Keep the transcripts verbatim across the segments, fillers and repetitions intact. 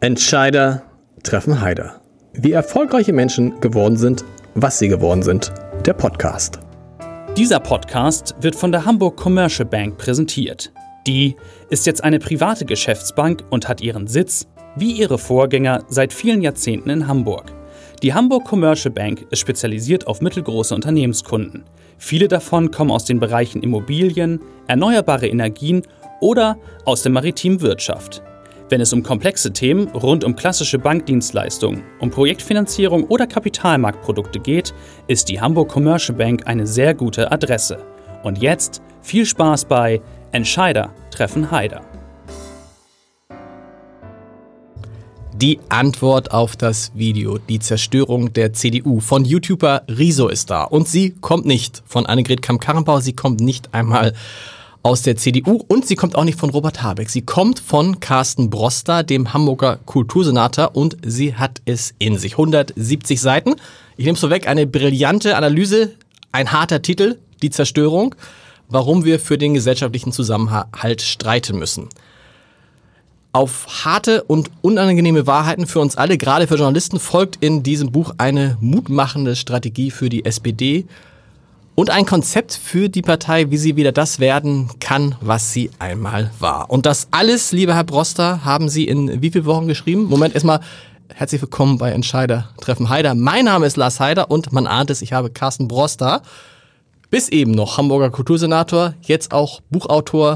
Entscheider treffen Heider. Wie erfolgreiche Menschen geworden sind, was sie geworden sind. Der Podcast. Dieser Podcast wird von der Hamburg Commercial Bank präsentiert. Die ist jetzt eine private Geschäftsbank und hat ihren Sitz, wie ihre Vorgänger, seit vielen Jahrzehnten in Hamburg. Die Hamburg Commercial Bank ist spezialisiert auf mittelgroße Unternehmenskunden. Viele davon kommen aus den Bereichen Immobilien, erneuerbare Energien oder aus der maritimen Wirtschaft. Wenn es um komplexe Themen rund um klassische Bankdienstleistungen, um Projektfinanzierung oder Kapitalmarktprodukte geht, ist die Hamburg Commercial Bank eine sehr gute Adresse. Und jetzt viel Spaß bei Entscheider treffen Heider. Die Antwort auf das Video, die Zerstörung der C D U von YouTuber Rezo ist da. Und sie kommt nicht von Annegret Kramp-Karrenbauer, sie kommt nicht einmal aus der C D U und sie kommt auch nicht von Robert Habeck. Sie kommt von Carsten Broster, dem Hamburger Kultursenator, und sie hat es in sich. hundertsiebzig Seiten. Ich nehme es vorweg, eine brillante Analyse, ein harter Titel, die Zerstörung, warum wir für den gesellschaftlichen Zusammenhalt streiten müssen. Auf harte und unangenehme Wahrheiten für uns alle, gerade für Journalisten, folgt in diesem Buch eine mutmachende Strategie für die S P D und ein Konzept für die Partei, wie sie wieder das werden kann, was sie einmal war. Und das alles, lieber Herr Broster, haben Sie in wie vielen Wochen geschrieben? Moment, erstmal herzlich willkommen bei Entscheider treffen Heider. Mein Name ist Lars Heider und man ahnt es, ich habe Carsten Broster, bis eben noch Hamburger Kultursenator, jetzt auch Buchautor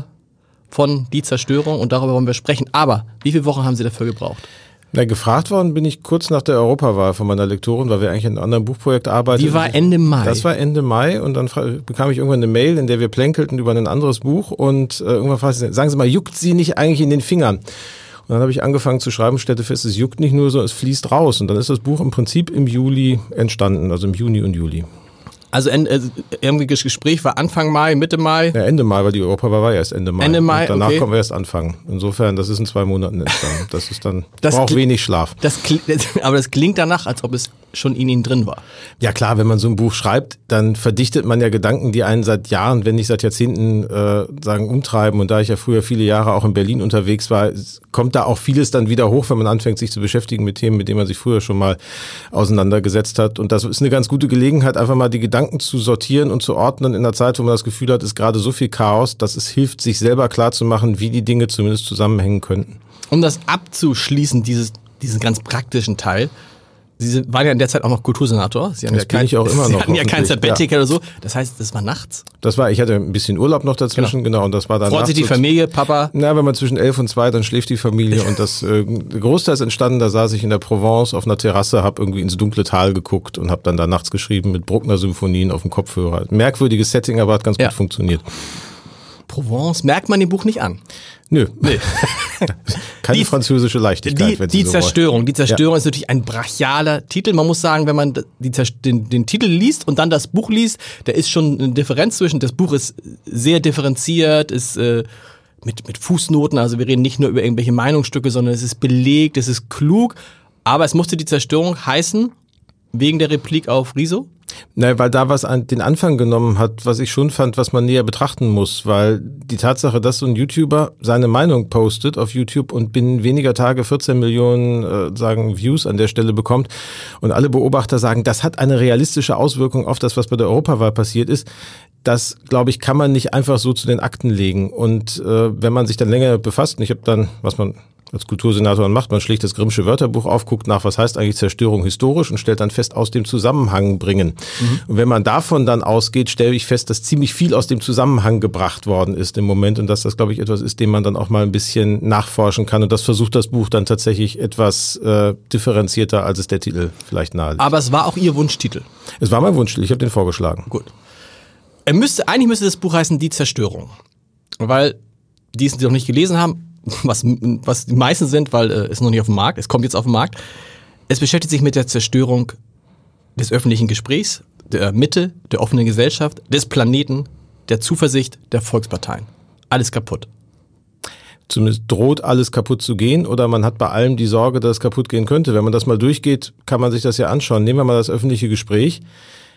von Die Zerstörung, und darüber wollen wir sprechen. Aber wie viele Wochen haben Sie dafür gebraucht? Na, gefragt worden bin ich kurz nach der Europawahl von meiner Lektorin, weil wir eigentlich an einem anderen Buchprojekt arbeiten. Die war Ende Mai. Das war Ende Mai und dann bekam ich irgendwann eine Mail, in der wir plänkelten über ein anderes Buch und äh, irgendwann fragte ich, sagen Sie mal, juckt Sie nicht eigentlich in den Fingern? Und dann habe ich angefangen zu schreiben, stellte fest, es juckt nicht nur so, es fließt raus. Und dann ist das Buch im Prinzip im Juli entstanden, also im Juni und Juli. Also irgendwie das Gespräch war Anfang Mai, Mitte Mai? Ja, Ende Mai, weil die Europawahl war ja erst Ende Mai. Ende Mai, und danach okay. kommen wir erst anfangen. Insofern, das ist in zwei Monaten entstanden. Das ist dann, das braucht kli- wenig Schlaf. Das kli- aber das klingt danach, als ob es schon in Ihnen drin war. Ja klar, wenn man so ein Buch schreibt, dann verdichtet man ja Gedanken, die einen seit Jahren, wenn nicht seit Jahrzehnten, äh, sagen, umtreiben. Und da ich ja früher viele Jahre auch in Berlin unterwegs war, kommt da auch vieles dann wieder hoch, wenn man anfängt, sich zu beschäftigen mit Themen, mit denen man sich früher schon mal auseinandergesetzt hat. Und das ist eine ganz gute Gelegenheit, einfach mal die Gedanken zu sortieren und zu ordnen in einer Zeit, wo man das Gefühl hat, ist gerade so viel Chaos, dass es hilft, sich selber klarzumachen, wie die Dinge zumindest zusammenhängen könnten. Um das abzuschließen, dieses, diesen ganz praktischen Teil, Sie waren ja in der Zeit auch noch Kultursenator. Sie haben das ja kein, bin ich auch immer Sie noch. hatten ja kein Sabbatical ja. oder so. Das heißt, das war nachts? Das war, ich hatte ein bisschen Urlaub noch dazwischen, genau. genau und das war dann. Freut sich die Familie, Papa? Na, wenn man zwischen elf und zwei, dann schläft die Familie und das äh, Großteil ist entstanden, da saß ich in der Provence auf einer Terrasse, habe irgendwie ins dunkle Tal geguckt und habe dann da nachts geschrieben mit Bruckner-Symphonien auf dem Kopfhörer. Merkwürdiges Setting, aber hat ganz ja. gut funktioniert. Provence merkt man dem Buch nicht an. Nö. Nee. Keine die, französische Leichtigkeit, die, wenn Sie die so Zerstörung. wollen. Die Zerstörung ja. ist natürlich ein brachialer Titel. Man muss sagen, wenn man die, den, den Titel liest und dann das Buch liest, da ist schon eine Differenz zwischen. Das Buch ist sehr differenziert, ist äh, mit, mit Fußnoten. Also wir reden nicht nur über irgendwelche Meinungsstücke, sondern es ist belegt, es ist klug. Aber es musste die Zerstörung heißen, wegen der Replik auf Rezo? Nein, weil da was an den Anfang genommen hat, was ich schon fand, was man näher betrachten muss, weil die Tatsache, dass so ein YouTuber seine Meinung postet auf YouTube und binnen weniger Tage vierzehn Millionen äh, sagen Views an der Stelle bekommt und alle Beobachter sagen, das hat eine realistische Auswirkung auf das, was bei der Europawahl passiert ist, das, glaube ich, kann man nicht einfach so zu den Akten legen. Und äh, wenn man sich dann länger befasst, und ich habe dann, was man als Kultursenator macht, man schlägt das Grimmsche Wörterbuch auf, guckt nach, was heißt eigentlich Zerstörung historisch und stellt dann fest, aus dem Zusammenhang bringen. Mhm. Und wenn man davon dann ausgeht, stelle ich fest, dass ziemlich viel aus dem Zusammenhang gebracht worden ist im Moment und dass das, glaube ich, etwas ist, dem man dann auch mal ein bisschen nachforschen kann. Und das versucht das Buch dann tatsächlich etwas äh, differenzierter, als es der Titel vielleicht nahelegt. Aber es war auch Ihr Wunschtitel? Es war mein Wunschtitel, ich habe den vorgeschlagen. Gut. Er müsste, eigentlich müsste das Buch heißen Die Zerstörung, weil die es noch nicht gelesen haben, was, was die meisten sind, weil äh, es noch nicht auf dem Markt, es kommt jetzt auf den Markt. Es beschäftigt sich mit der Zerstörung des öffentlichen Gesprächs, der Mitte, der offenen Gesellschaft, des Planeten, der Zuversicht der Volksparteien. Alles kaputt. Zumindest droht alles kaputt zu gehen oder man hat bei allem die Sorge, dass es kaputt gehen könnte. Wenn man das mal durchgeht, kann man sich das ja anschauen. Nehmen wir mal das öffentliche Gespräch.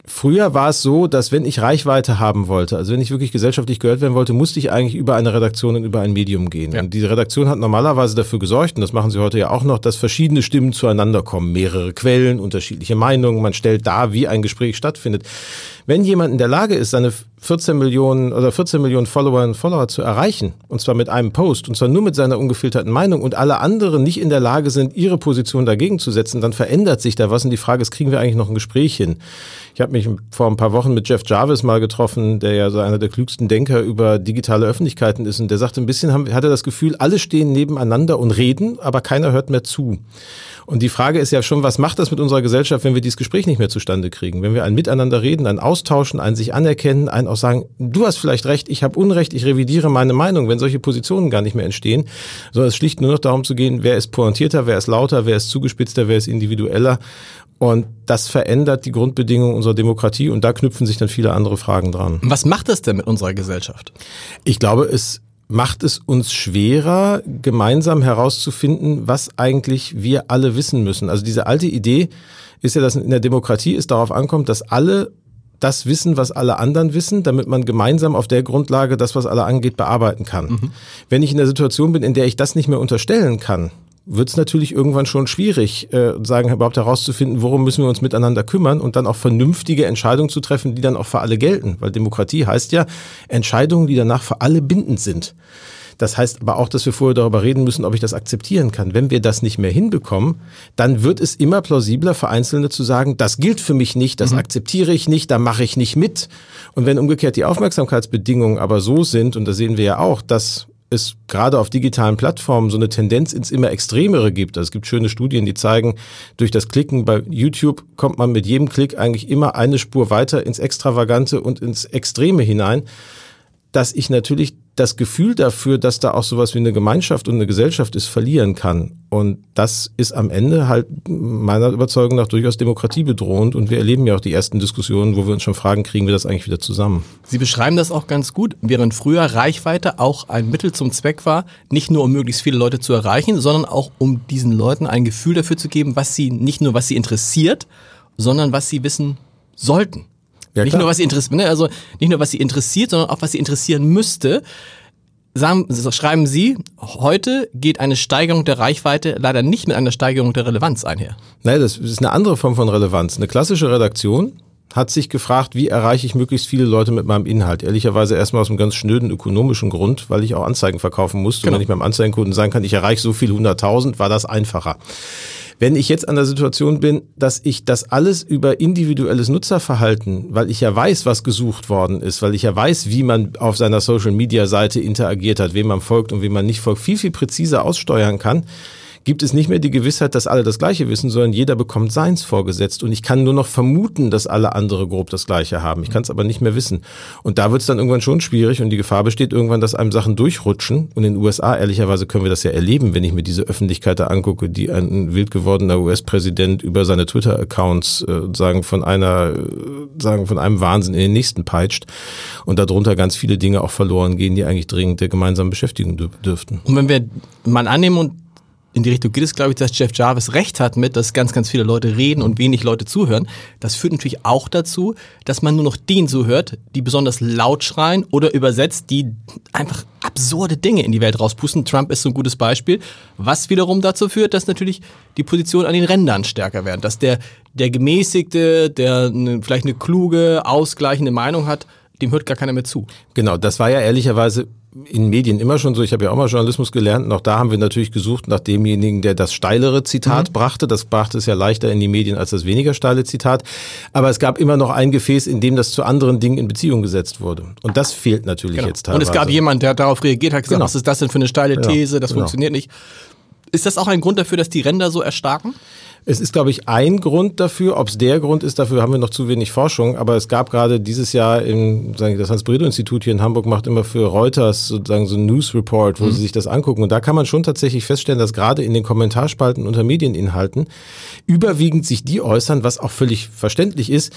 Früher war es so, dass wenn ich Reichweite haben wollte, also wenn ich wirklich gesellschaftlich gehört werden wollte, musste ich eigentlich über eine Redaktion und über ein Medium gehen. Ja. Und diese Redaktion hat normalerweise dafür gesorgt, und das machen sie heute ja auch noch, dass verschiedene Stimmen zueinander kommen. Mehrere Quellen, unterschiedliche Meinungen, man stellt dar, wie ein Gespräch stattfindet. Wenn jemand in der Lage ist, seine vierzehn Millionen oder vierzehn Millionen Followerinnen und Follower zu erreichen, und zwar mit einem Post, und zwar nur mit seiner ungefilterten Meinung, und alle anderen nicht in der Lage sind, ihre Position dagegen zu setzen, dann verändert sich da was, und die Frage ist, kriegen wir eigentlich noch ein Gespräch hin? Ich habe mich vor ein paar Wochen mit Jeff Jarvis mal getroffen, der ja so einer der klügsten Denker über digitale Öffentlichkeiten ist, und der sagte, ein bisschen haben, hat er das Gefühl, alle stehen nebeneinander und reden, aber keiner hört mehr zu. Und die Frage ist ja schon, was macht das mit unserer Gesellschaft, wenn wir dieses Gespräch nicht mehr zustande kriegen? Wenn wir ein Miteinander reden, ein Austauschen, ein sich anerkennen, ein auch sagen, du hast vielleicht recht, ich habe Unrecht, ich revidiere meine Meinung, wenn solche Positionen gar nicht mehr entstehen, sondern es schlicht nur noch darum zu gehen, wer ist pointierter, wer ist lauter, wer ist zugespitzter, wer ist individueller. Und das verändert die Grundbedingungen unserer Demokratie, und da knüpfen sich dann viele andere Fragen dran. Was macht das denn mit unserer Gesellschaft? Ich glaube, es macht es uns schwerer, gemeinsam herauszufinden, was eigentlich wir alle wissen müssen. Also diese alte Idee ist ja, dass in der Demokratie es darauf ankommt, dass alle das wissen, was alle anderen wissen, damit man gemeinsam auf der Grundlage das, was alle angeht, bearbeiten kann. Mhm. Wenn ich in der Situation bin, in der ich das nicht mehr unterstellen kann, wird es natürlich irgendwann schon schwierig, äh, sagen überhaupt herauszufinden, worum müssen wir uns miteinander kümmern, und dann auch vernünftige Entscheidungen zu treffen, die dann auch für alle gelten. Weil Demokratie heißt ja Entscheidungen, die danach für alle bindend sind. Das heißt aber auch, dass wir vorher darüber reden müssen, ob ich das akzeptieren kann. Wenn wir das nicht mehr hinbekommen, dann wird es immer plausibler für Einzelne zu sagen, das gilt für mich nicht, das mhm. akzeptiere ich nicht, da mache ich nicht mit. Und wenn umgekehrt die Aufmerksamkeitsbedingungen aber so sind, und da sehen wir ja auch, dass es gerade auf digitalen Plattformen so eine Tendenz ins immer Extremere gibt. Also es gibt schöne Studien, die zeigen, durch das Klicken bei YouTube kommt man mit jedem Klick eigentlich immer eine Spur weiter ins Extravagante und ins Extreme hinein, dass ich natürlich das Gefühl dafür, dass da auch sowas wie eine Gemeinschaft und eine Gesellschaft ist, verlieren kann. Und das ist am Ende halt meiner Überzeugung nach durchaus demokratiebedrohend. Und wir erleben ja auch die ersten Diskussionen, wo wir uns schon fragen, kriegen wir das eigentlich wieder zusammen? Sie beschreiben das auch ganz gut, während früher Reichweite auch ein Mittel zum Zweck war, nicht nur um möglichst viele Leute zu erreichen, sondern auch um diesen Leuten ein Gefühl dafür zu geben, was sie, nicht nur was sie interessiert, sondern was sie wissen sollten. Ja, nicht nur was sie interessiert, also nicht nur was sie interessiert, sondern auch was sie interessieren müsste. Sagen, schreiben Sie, heute geht eine Steigerung der Reichweite leider nicht mit einer Steigerung der Relevanz einher. Nein, das ist eine andere Form von Relevanz. Eine klassische Redaktion hat sich gefragt, wie erreiche ich möglichst viele Leute mit meinem Inhalt? Ehrlicherweise erstmal aus einem ganz schnöden ökonomischen Grund, weil ich auch Anzeigen verkaufen musste. Genau. Und wenn ich beim Anzeigenkunden sagen kann, ich erreiche so viel hunderttausend, war das einfacher. Wenn ich jetzt an der Situation bin, dass ich das alles über individuelles Nutzerverhalten, weil ich ja weiß, was gesucht worden ist, weil ich ja weiß, wie man auf seiner Social-Media-Seite interagiert hat, wem man folgt und wem man nicht folgt, viel, viel präziser aussteuern kann, gibt es nicht mehr die Gewissheit, dass alle das Gleiche wissen, sondern jeder bekommt seins vorgesetzt. Und ich kann nur noch vermuten, dass alle andere grob das Gleiche haben. Ich kann es aber nicht mehr wissen. Und da wird es dann irgendwann schon schwierig, und die Gefahr besteht irgendwann, dass einem Sachen durchrutschen. Und in den U S A, ehrlicherweise, können wir das ja erleben, wenn ich mir diese Öffentlichkeit da angucke, die ein wild gewordener U S-Präsident über seine Twitter-Accounts äh, sagen von einer, äh, sagen von einem Wahnsinn in den nächsten peitscht. Und darunter ganz viele Dinge auch verloren gehen, die eigentlich dringend der gemeinsamen Beschäftigung dürf- dürften. Und wenn wir mal annehmen, und in die Richtung geht es, glaube ich, dass Jeff Jarvis recht hat mit, dass ganz, ganz viele Leute reden und wenig Leute zuhören. Das führt natürlich auch dazu, dass man nur noch denen zuhört, die besonders laut schreien oder übersetzt, die einfach absurde Dinge in die Welt rauspusten. Trump ist so ein gutes Beispiel, was wiederum dazu führt, dass natürlich die Positionen an den Rändern stärker werden. Dass der, der Gemäßigte, der eine, vielleicht eine kluge, ausgleichende Meinung hat, dem hört gar keiner mehr zu. Genau, das war ja ehrlicherweise in Medien immer schon so. Ich habe ja auch mal Journalismus gelernt, und auch da haben wir natürlich gesucht nach demjenigen, der das steilere Zitat mhm. brachte. Das brachte es ja leichter in die Medien als das weniger steile Zitat. Aber es gab immer noch ein Gefäß, in dem das zu anderen Dingen in Beziehung gesetzt wurde. Und das fehlt natürlich genau. jetzt teilweise. Und es gab jemand, der darauf reagiert hat, gesagt, genau. was ist das denn für eine steile These, das genau. funktioniert nicht. Ist das auch ein Grund dafür, dass die Ränder so erstarken? Es ist, glaube ich, ein Grund dafür. Ob es der Grund ist, dafür haben wir noch zu wenig Forschung. Aber es gab gerade dieses Jahr, im, das Hans-Bredow-Institut hier in Hamburg macht immer für Reuters sozusagen so ein News Report, wo mhm. sie sich das angucken. Und da kann man schon tatsächlich feststellen, dass gerade in den Kommentarspalten unter Medieninhalten überwiegend sich die äußern, was auch völlig verständlich ist,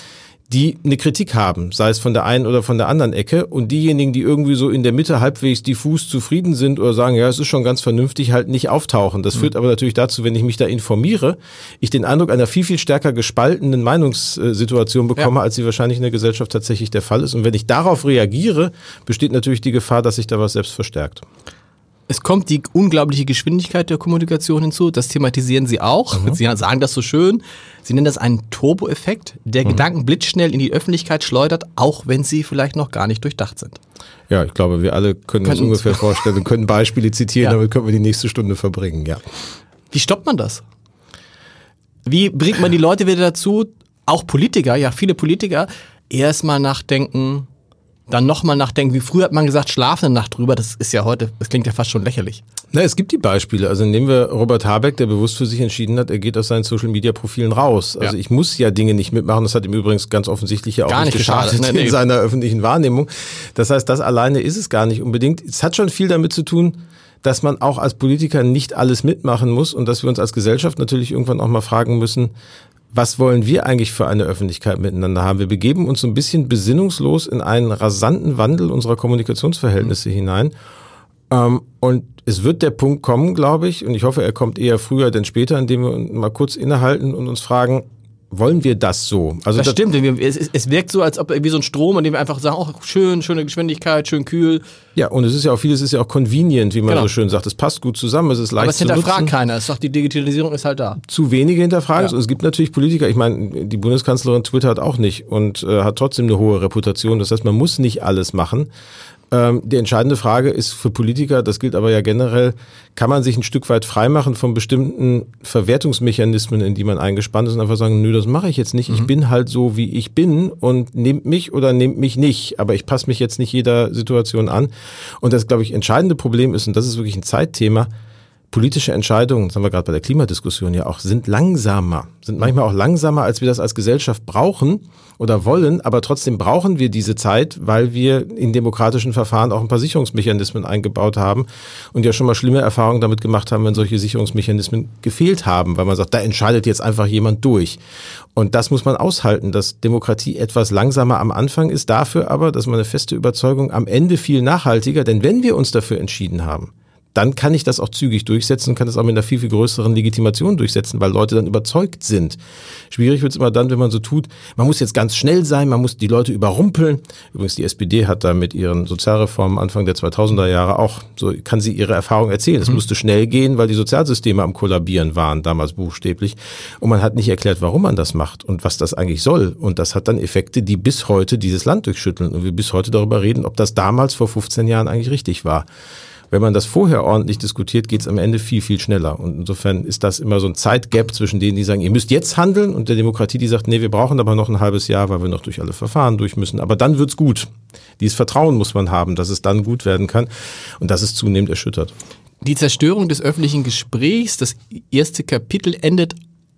die eine Kritik haben, sei es von der einen oder von der anderen Ecke, und diejenigen, die irgendwie so in der Mitte halbwegs diffus zufrieden sind oder sagen, ja, es ist schon ganz vernünftig, halt nicht auftauchen. Das mhm. führt aber natürlich dazu, wenn ich mich da informiere, ich den Eindruck einer viel, viel stärker gespaltenen Meinungssituation bekomme, ja. als sie wahrscheinlich in der Gesellschaft tatsächlich der Fall ist. Und wenn ich darauf reagiere, besteht natürlich die Gefahr, dass sich da was selbst verstärkt. Es kommt die unglaubliche Geschwindigkeit der Kommunikation hinzu, das thematisieren Sie auch. Mhm. Sie sagen das so schön. Sie nennen das einen Turbo-Effekt, der mhm. Gedanken blitzschnell in die Öffentlichkeit schleudert, auch wenn sie vielleicht noch gar nicht durchdacht sind. Ja, ich glaube, wir alle können uns ungefähr vorstellen und können Beispiele zitieren, ja. damit können wir die nächste Stunde verbringen. Ja. Wie stoppt man das? Wie bringt man die Leute wieder dazu, auch Politiker, ja viele Politiker, erstmal nachdenken, dann nochmal nachdenken, wie früher hat man gesagt, schlafen eine Nacht drüber, das ist ja heute, das klingt ja fast schon lächerlich. Na, es gibt die Beispiele, also nehmen wir Robert Habeck, der bewusst für sich entschieden hat, er geht aus seinen Social-Media-Profilen raus. Also ja. ich muss ja Dinge nicht mitmachen, das hat ihm übrigens ganz offensichtlich ja auch gar nicht geschadet, geschadet nee, in nee. seiner öffentlichen Wahrnehmung. Das heißt, das alleine ist es gar nicht unbedingt. Es hat schon viel damit zu tun, dass man auch als Politiker nicht alles mitmachen muss und dass wir uns als Gesellschaft natürlich irgendwann auch mal fragen müssen, was wollen wir eigentlich für eine Öffentlichkeit miteinander haben? Wir begeben uns so ein bisschen besinnungslos in einen rasanten Wandel unserer Kommunikationsverhältnisse mhm. hinein. Ähm, und es wird der Punkt kommen, glaube ich, und ich hoffe, er kommt eher früher denn später, indem wir mal kurz innehalten und uns fragen, wollen wir das so? Also das, das stimmt, es, es wirkt so, als ob wie so ein Strom, in dem wir einfach sagen, oh, schön, schöne Geschwindigkeit, schön kühl. Ja, und es ist ja auch vieles ist ja auch convenient, wie man genau. so schön sagt. Es passt gut zusammen, es ist leicht zu nutzen. Aber es hinterfragt keiner, es ist doch, die Digitalisierung ist halt da. Zu wenige hinterfragen es. Ja. Und es gibt natürlich Politiker, ich meine, die Bundeskanzlerin twittert auch nicht und äh, hat trotzdem eine hohe Reputation. Das heißt, man muss nicht alles machen. Ähm, die entscheidende Frage ist für Politiker, das gilt aber ja generell, kann man sich ein Stück weit freimachen von bestimmten Verwertungsmechanismen, in die man eingespannt ist und einfach sagen, nö, das mache ich jetzt nicht. Mhm. Ich bin halt so, wie ich bin und nehmt mich oder nehmt mich nicht. Aber ich passe mich jetzt nicht jeder Situation an. Und das, glaube ich, entscheidende Problem ist, und das ist wirklich ein Zeitthema, politische Entscheidungen, das haben wir gerade bei der Klimadiskussion ja auch, sind langsamer, sind manchmal auch langsamer, als wir das als Gesellschaft brauchen oder wollen, aber trotzdem brauchen wir diese Zeit, weil wir in demokratischen Verfahren auch ein paar Sicherungsmechanismen eingebaut haben und ja schon mal schlimme Erfahrungen damit gemacht haben, wenn solche Sicherungsmechanismen gefehlt haben, weil man sagt, da entscheidet jetzt einfach jemand durch. Und das muss man aushalten, dass Demokratie etwas langsamer am Anfang ist, dafür aber, dass man eine feste Überzeugung am Ende viel nachhaltiger, denn wenn wir uns dafür entschieden haben, dann kann ich das auch zügig durchsetzen und kann das auch mit einer viel, viel größeren Legitimation durchsetzen, weil Leute dann überzeugt sind. Schwierig wird es immer dann, wenn man so tut, man muss jetzt ganz schnell sein, man muss die Leute überrumpeln. Übrigens, die S P D hat da mit ihren Sozialreformen Anfang der zweitausender Jahre auch, so kann sie ihre Erfahrung erzählen. Es mhm. musste schnell gehen, weil die Sozialsysteme am Kollabieren waren, damals buchstäblich. Und man hat nicht erklärt, warum man das macht und was das eigentlich soll. Und das hat dann Effekte, die bis heute dieses Land durchschütteln und wir bis heute darüber reden, ob das damals vor fünfzehn Jahren eigentlich richtig war. Wenn man das vorher ordentlich diskutiert, geht es am Ende viel, viel schneller. Und insofern ist das immer so ein Zeitgap zwischen denen, die sagen, ihr müsst jetzt handeln, und der Demokratie, die sagt, nee, wir brauchen aber noch ein halbes Jahr, weil wir noch durch alle Verfahren durch müssen. Aber dann wird's gut. Dieses Vertrauen muss man haben, dass es dann gut werden kann. Und das ist zunehmend erschüttert. Die Zerstörung des öffentlichen Gesprächs, das erste Kapitel endet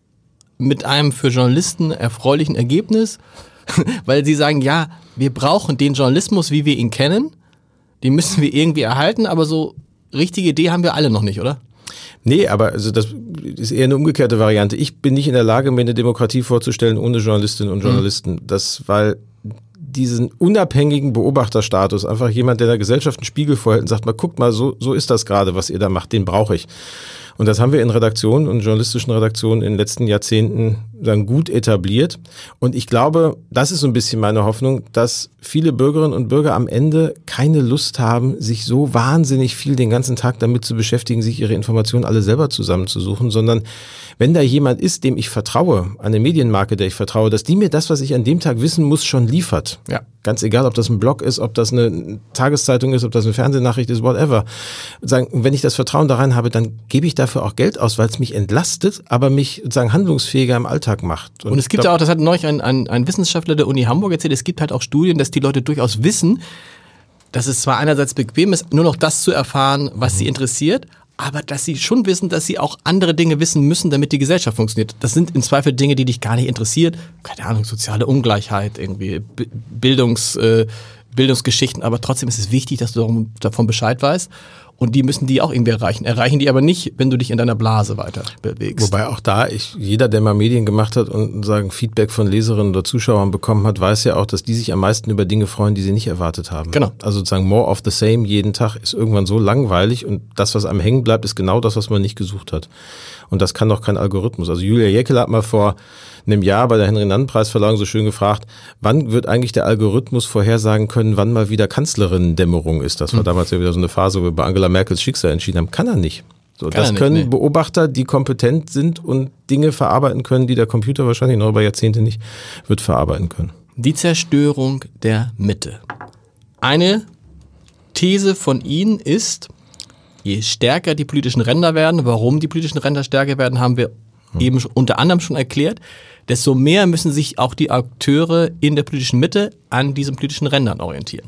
mit einem für Journalisten erfreulichen Ergebnis, weil sie sagen, ja, wir brauchen den Journalismus, wie wir ihn kennen. Die müssen wir irgendwie erhalten, aber so richtige Idee haben wir alle noch nicht, oder? Nee, aber also das ist eher eine umgekehrte Variante. Ich bin nicht in der Lage, mir eine Demokratie vorzustellen ohne Journalistinnen und Journalisten. Mhm. Das, weil diesen unabhängigen Beobachterstatus, einfach jemand, der der Gesellschaft einen Spiegel vorhält und sagt, mal guckt mal, so, so ist das gerade, was ihr da macht, den brauche ich. Und das haben wir in Redaktionen und journalistischen Redaktionen in den letzten Jahrzehnten dann gut etabliert. Und ich glaube, das ist so ein bisschen meine Hoffnung, dass viele Bürgerinnen und Bürger am Ende keine Lust haben, sich so wahnsinnig viel den ganzen Tag damit zu beschäftigen, sich ihre Informationen alle selber zusammenzusuchen, sondern wenn da jemand ist, dem ich vertraue, eine Medienmarke, der ich vertraue, dass die mir das, was ich an dem Tag wissen muss, schon liefert. Ja. Ganz egal, ob das ein Blog ist, ob das eine Tageszeitung ist, ob das eine Fernsehnachricht ist, whatever. Sagen, wenn ich das Vertrauen da rein habe, dann gebe ich dafür auch Geld aus, weil es mich entlastet, aber mich sozusagen handlungsfähiger im Alltag macht. Und, Und es gibt ja auch, das hat neulich ein, ein, ein Wissenschaftler der Uni Hamburg erzählt, es gibt halt auch Studien, dass die Leute durchaus wissen, dass es zwar einerseits bequem ist, nur noch das zu erfahren, was mhm. sie interessiert, aber dass sie schon wissen, dass sie auch andere Dinge wissen müssen, damit die Gesellschaft funktioniert. Das sind im Zweifel Dinge, die dich gar nicht interessiert. Keine Ahnung, soziale Ungleichheit, irgendwie Bildungs, äh, Bildungsgeschichten, aber trotzdem ist es wichtig, dass du davon Bescheid weißt. Und die müssen die auch irgendwie erreichen. Erreichen die aber nicht, wenn du dich in deiner Blase weiter bewegst. Wobei auch da, ich, jeder, der mal Medien gemacht hat und sagen Feedback von Leserinnen oder Zuschauern bekommen hat, weiß ja auch, dass die sich am meisten über Dinge freuen, die sie nicht erwartet haben. Genau. Also sozusagen more of the same jeden Tag ist irgendwann so langweilig und das, was einem hängen bleibt, ist genau das, was man nicht gesucht hat. Und das kann doch kein Algorithmus. Also Julia Jäckel hat mal vor einem Jahr bei der Henry-Nannen-Preisverleihung so schön gefragt, wann wird eigentlich der Algorithmus vorhersagen können, wann mal wieder Kanzlerinnen-Dämmerung ist. Das war mhm. damals ja wieder so eine Phase, wo wir bei Angela Merkels Schicksal entschieden haben. Kann er nicht. So, kann das nicht, können nee. Beobachter, die kompetent sind und Dinge verarbeiten können, die der Computer wahrscheinlich noch über Jahrzehnte nicht wird verarbeiten können. Die Zerstörung der Mitte. Eine These von Ihnen ist, je stärker die politischen Ränder werden, warum die politischen Ränder stärker werden, haben wir hm. eben unter anderem schon erklärt, desto mehr müssen sich auch die Akteure in der politischen Mitte an diesen politischen Rändern orientieren.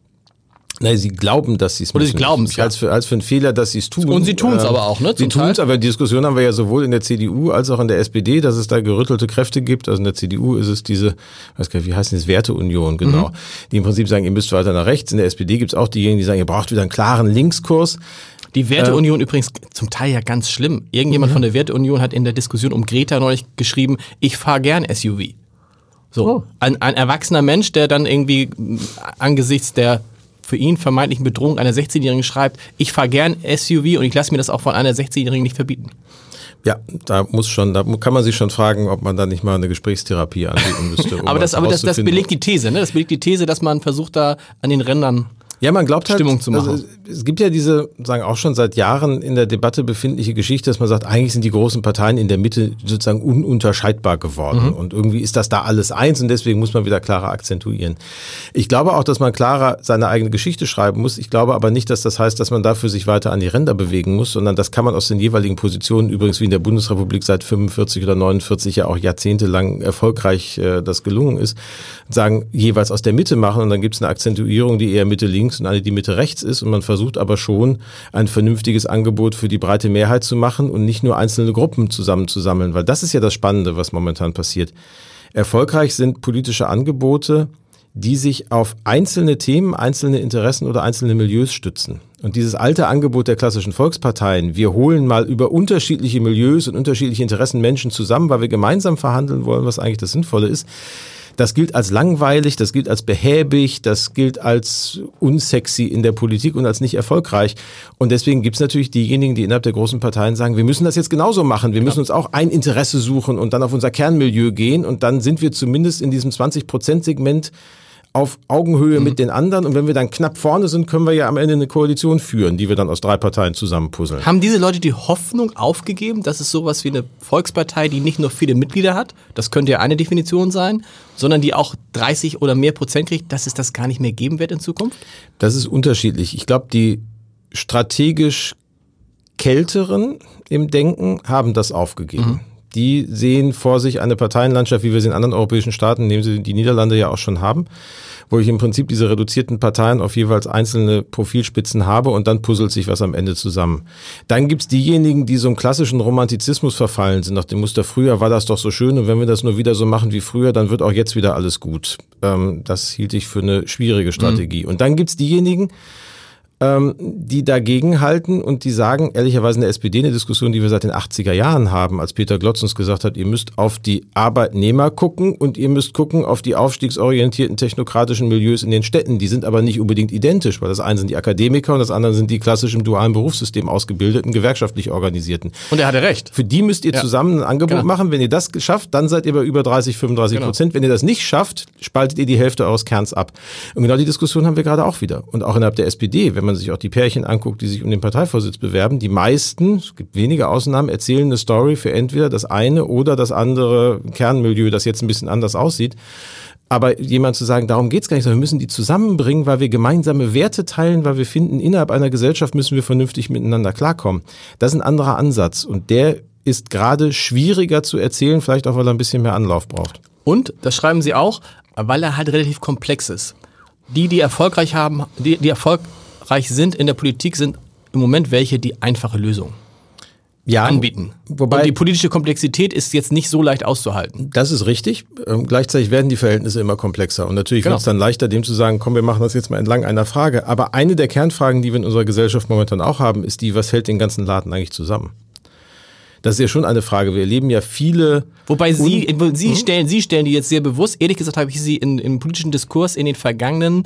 Nein, sie glauben, dass sie es müssen. Oder sie glauben es, ja. Als für, als für einen Fehler, dass sie es tun. Und sie tun es äh, aber auch, ne? Sie tun es, aber die Diskussion haben wir ja sowohl in der C D U als auch in der S P D, dass es da gerüttelte Kräfte gibt. Also in der C D U ist es diese, weiß gar nicht, wie heißt das, Werteunion, genau. Mhm. Die im Prinzip sagen, ihr müsst weiter nach rechts. In der S P D gibt es auch diejenigen, die sagen, ihr braucht wieder einen klaren Linkskurs. Die Werteunion äh, übrigens zum Teil ja ganz schlimm. Irgendjemand ja. von der Werteunion hat in der Diskussion um Greta neulich geschrieben, ich fahre gern S U V. So, oh. ein, ein erwachsener Mensch, der dann irgendwie angesichts der für ihn vermeintlichen Bedrohung einer sechzehnjährigen schreibt, ich fahre gern S U V und ich lasse mir das auch von einer sechzehnjährigen nicht verbieten. Ja, da muss schon, da kann man sich schon fragen, ob man da nicht mal eine Gesprächstherapie anbieten müsste. Um aber das, aber das, das belegt die These, ne? Das belegt die These, dass man versucht, da an den Rändern ja, man glaubt halt, Stimmung zu machen. Also, es gibt ja diese, sagen auch schon seit Jahren in der Debatte befindliche Geschichte, dass man sagt, eigentlich sind die großen Parteien in der Mitte sozusagen ununterscheidbar geworden. Mhm. Und irgendwie ist das da alles eins und deswegen muss man wieder klarer akzentuieren. Ich glaube auch, dass man klarer seine eigene Geschichte schreiben muss. Ich glaube aber nicht, dass das heißt, dass man dafür sich weiter an die Ränder bewegen muss, sondern das kann man aus den jeweiligen Positionen, übrigens wie in der Bundesrepublik seit fünfundvierzig oder neunundvierzig ja auch jahrzehntelang erfolgreich äh, das gelungen ist, sagen, jeweils aus der Mitte machen und dann gibt es eine Akzentuierung, die eher Mitte links und eine, die Mitte rechts ist und man versucht aber schon ein vernünftiges Angebot für die breite Mehrheit zu machen und nicht nur einzelne Gruppen zusammenzusammeln, weil das ist ja das Spannende, was momentan passiert. Erfolgreich sind politische Angebote, die sich auf einzelne Themen, einzelne Interessen oder einzelne Milieus stützen. Und dieses alte Angebot der klassischen Volksparteien, wir holen mal über unterschiedliche Milieus und unterschiedliche Interessen Menschen zusammen, weil wir gemeinsam verhandeln wollen, was eigentlich das Sinnvolle ist, das gilt als langweilig, das gilt als behäbig, das gilt als unsexy in der Politik und als nicht erfolgreich. Und deswegen gibt es natürlich diejenigen, die innerhalb der großen Parteien sagen, wir müssen das jetzt genauso machen. Wir müssen uns auch ein Interesse suchen und dann auf unser Kernmilieu gehen. Und dann sind wir zumindest in diesem zwanzig Prozent Segment auf Augenhöhe mhm. mit den anderen. Und wenn wir dann knapp vorne sind, können wir ja am Ende eine Koalition führen, die wir dann aus drei Parteien zusammenpuzzeln. Haben diese Leute die Hoffnung aufgegeben, dass es sowas wie eine Volkspartei, die nicht nur viele Mitglieder hat, das könnte ja eine Definition sein, sondern die auch dreißig oder mehr Prozent kriegt, dass es das gar nicht mehr geben wird in Zukunft? Das ist unterschiedlich. Ich glaube, die strategisch Kälteren im Denken haben das aufgegeben. Mhm. Die sehen vor sich eine Parteienlandschaft, wie wir sie in anderen europäischen Staaten, nehmen sie die Niederlande ja auch schon haben, wo ich im Prinzip diese reduzierten Parteien auf jeweils einzelne Profilspitzen habe und dann puzzelt sich was am Ende zusammen. Dann gibt's diejenigen, die so einem klassischen Romantizismus verfallen sind, nach dem Muster, früher war das doch so schön und wenn wir das nur wieder so machen wie früher, dann wird auch jetzt wieder alles gut. Ähm, das hielt ich für eine schwierige Strategie. Mhm. Und dann gibt's diejenigen, die dagegen halten und die sagen, ehrlicherweise in der S P D eine Diskussion, die wir seit den achtziger Jahren haben, als Peter Glotz uns gesagt hat, ihr müsst auf die Arbeitnehmer gucken und ihr müsst gucken auf die aufstiegsorientierten technokratischen Milieus in den Städten. Die sind aber nicht unbedingt identisch, weil das eine sind die Akademiker und das andere sind die klassisch im dualen Berufssystem ausgebildeten, gewerkschaftlich organisierten. Und er hatte recht. Für die müsst ihr ja. zusammen ein Angebot genau. machen. Wenn ihr das schafft, dann seid ihr bei über dreißig, fünfunddreißig genau. Prozent. Wenn ihr das nicht schafft, spaltet ihr die Hälfte eures Kerns ab. Und genau die Diskussion haben wir gerade auch wieder. Und auch innerhalb der S P D, wenn man sich auch die Pärchen anguckt, die sich um den Parteivorsitz bewerben, die meisten, es gibt wenige Ausnahmen, erzählen eine Story für entweder das eine oder das andere Kernmilieu, das jetzt ein bisschen anders aussieht. Aber jemand zu sagen, darum geht's gar nicht, sondern wir müssen die zusammenbringen, weil wir gemeinsame Werte teilen, weil wir finden, innerhalb einer Gesellschaft müssen wir vernünftig miteinander klarkommen. Das ist ein anderer Ansatz und der ist gerade schwieriger zu erzählen, vielleicht auch, weil er ein bisschen mehr Anlauf braucht. Und, das schreiben Sie auch, weil er halt relativ komplex ist. Die, die erfolgreich haben, die, die erfolgreich sind in der Politik, sind im Moment welche die einfache Lösung. ja, anbieten. Wobei, und die politische Komplexität ist jetzt nicht so leicht auszuhalten. Das ist richtig. Ähm, gleichzeitig werden die Verhältnisse immer komplexer. Und natürlich genau. wird es dann leichter, dem zu sagen, komm, wir machen das jetzt mal entlang einer Frage. Aber eine der Kernfragen, die wir in unserer Gesellschaft momentan auch haben, ist die, was hält den ganzen Laden eigentlich zusammen? Das ist ja schon eine Frage. Wir erleben ja viele... Wobei Sie, Sie, hm? stellen, Sie stellen die jetzt sehr bewusst. Ehrlich gesagt habe ich Sie in, im politischen Diskurs in den vergangenen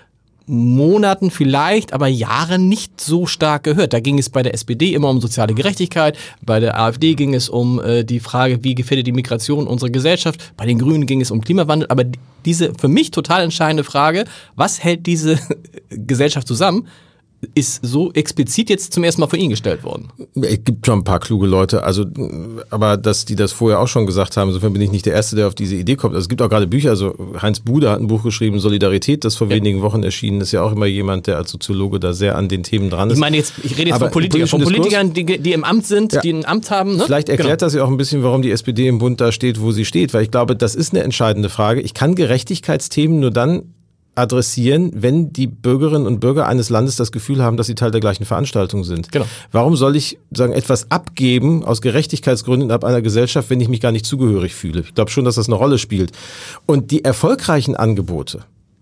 Monaten vielleicht, aber Jahren nicht so stark gehört. Da ging es bei der S P D immer um soziale Gerechtigkeit, bei der AfD ging es um äh, die Frage, wie gefährdet die Migration unsere Gesellschaft, bei den Grünen ging es um Klimawandel, aber diese für mich total entscheidende Frage, was hält diese Gesellschaft zusammen, ist so explizit jetzt zum ersten Mal von Ihnen gestellt worden. Es gibt schon ein paar kluge Leute, also aber dass die das vorher auch schon gesagt haben, insofern bin ich nicht der Erste, der auf diese Idee kommt. Also es gibt auch gerade Bücher, also Heinz Bude hat ein Buch geschrieben, Solidarität, das vor ja. wenigen Wochen erschienen ist, ja auch immer jemand, der als Soziologe da sehr an den Themen dran ist. Ich meine jetzt, ich rede jetzt aber von Politikern, von Politikern, die, die im Amt sind, ja. die ein Amt haben. Ne? Vielleicht erklärt genau. das ja auch ein bisschen, warum die S P D im Bund da steht, wo sie steht, weil ich glaube, das ist eine entscheidende Frage. Ich kann Gerechtigkeitsthemen nur dann adressieren, wenn die Bürgerinnen und Bürger eines Landes das Gefühl haben, dass sie Teil der gleichen Veranstaltung sind. Genau. Warum soll ich sagen etwas abgeben aus Gerechtigkeitsgründen ab einer Gesellschaft, wenn ich mich gar nicht zugehörig fühle? Ich glaube schon, dass das eine Rolle spielt. Und die erfolgreichen Angebote,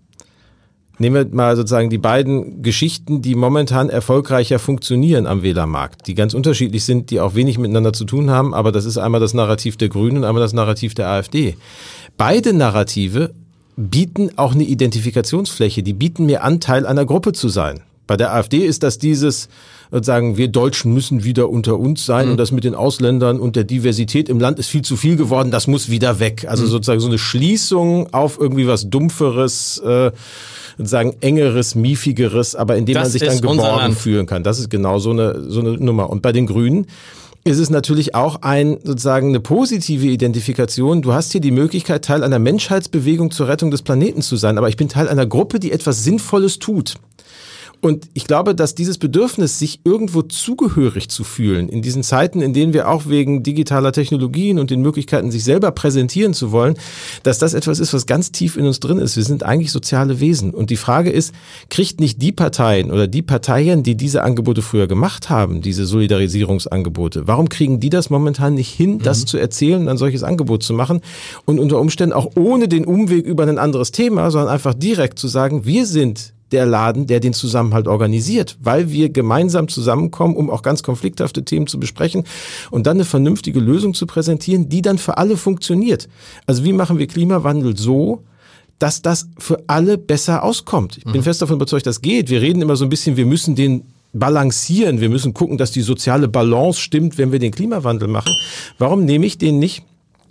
nehmen wir mal sozusagen die beiden Geschichten, die momentan erfolgreicher funktionieren am Wählermarkt, die ganz unterschiedlich sind, die auch wenig miteinander zu tun haben, aber das ist einmal das Narrativ der Grünen und einmal das Narrativ der AfD. Beide Narrative bieten auch eine Identifikationsfläche, die bieten mir an, Teil einer Gruppe zu sein. Bei der AfD ist das dieses, sozusagen, wir Deutschen müssen wieder unter uns sein mhm. und das mit den Ausländern und der Diversität im Land ist viel zu viel geworden, das muss wieder weg. Also mhm. sozusagen so eine Schließung auf irgendwie was Dumpferes, äh, sozusagen engeres, miefigeres, aber in dem das man sich dann geborgen fühlen kann. Das ist genau so eine, so eine Nummer. Und bei den Grünen ist es natürlich auch ein, sozusagen eine positive Identifikation. Du hast hier die Möglichkeit, Teil einer Menschheitsbewegung zur Rettung des Planeten zu sein, aber ich bin Teil einer Gruppe, die etwas Sinnvolles tut. Und ich glaube, dass dieses Bedürfnis, sich irgendwo zugehörig zu fühlen, in diesen Zeiten, in denen wir auch wegen digitaler Technologien und den Möglichkeiten, sich selber präsentieren zu wollen, dass das etwas ist, was ganz tief in uns drin ist. Wir sind eigentlich soziale Wesen. Und die Frage ist, kriegt nicht die Parteien oder die Parteien, die diese Angebote früher gemacht haben, diese Solidarisierungsangebote, warum kriegen die das momentan nicht hin, das mhm. zu erzählen und ein solches Angebot zu machen und unter Umständen auch ohne den Umweg über ein anderes Thema, sondern einfach direkt zu sagen, wir sind der Laden, der den Zusammenhalt organisiert, weil wir gemeinsam zusammenkommen, um auch ganz konflikthafte Themen zu besprechen und dann eine vernünftige Lösung zu präsentieren, die dann für alle funktioniert. Also wie machen wir Klimawandel so, dass das für alle besser auskommt? Ich bin mhm. fest davon überzeugt, das geht. Wir reden immer so ein bisschen, wir müssen den balancieren, wir müssen gucken, dass die soziale Balance stimmt, wenn wir den Klimawandel machen. Warum nehme ich den nicht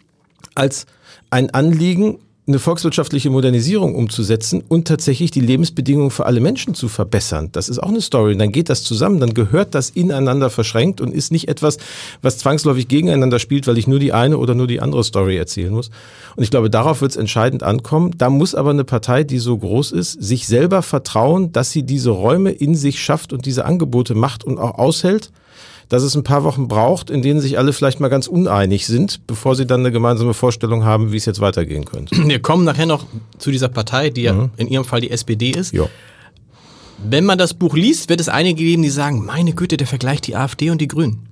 als ein Anliegen, eine volkswirtschaftliche Modernisierung umzusetzen und tatsächlich die Lebensbedingungen für alle Menschen zu verbessern. Das ist auch eine Story. Und dann geht das zusammen, dann gehört das ineinander verschränkt und ist nicht etwas, was zwangsläufig gegeneinander spielt, weil ich nur die eine oder nur die andere Story erzählen muss. Und ich glaube, darauf wird es entscheidend ankommen. Da muss aber eine Partei, die so groß ist, sich selber vertrauen, dass sie diese Räume in sich schafft und diese Angebote macht und auch aushält, dass es ein paar Wochen braucht, in denen sich alle vielleicht mal ganz uneinig sind, bevor sie dann eine gemeinsame Vorstellung haben, wie es jetzt weitergehen könnte. Wir kommen nachher noch zu dieser Partei, die ja mhm. in Ihrem Fall die S P D ist. Ja. Wenn man das Buch liest, wird es einige geben, die sagen, meine Güte, der vergleicht die AfD und die Grünen.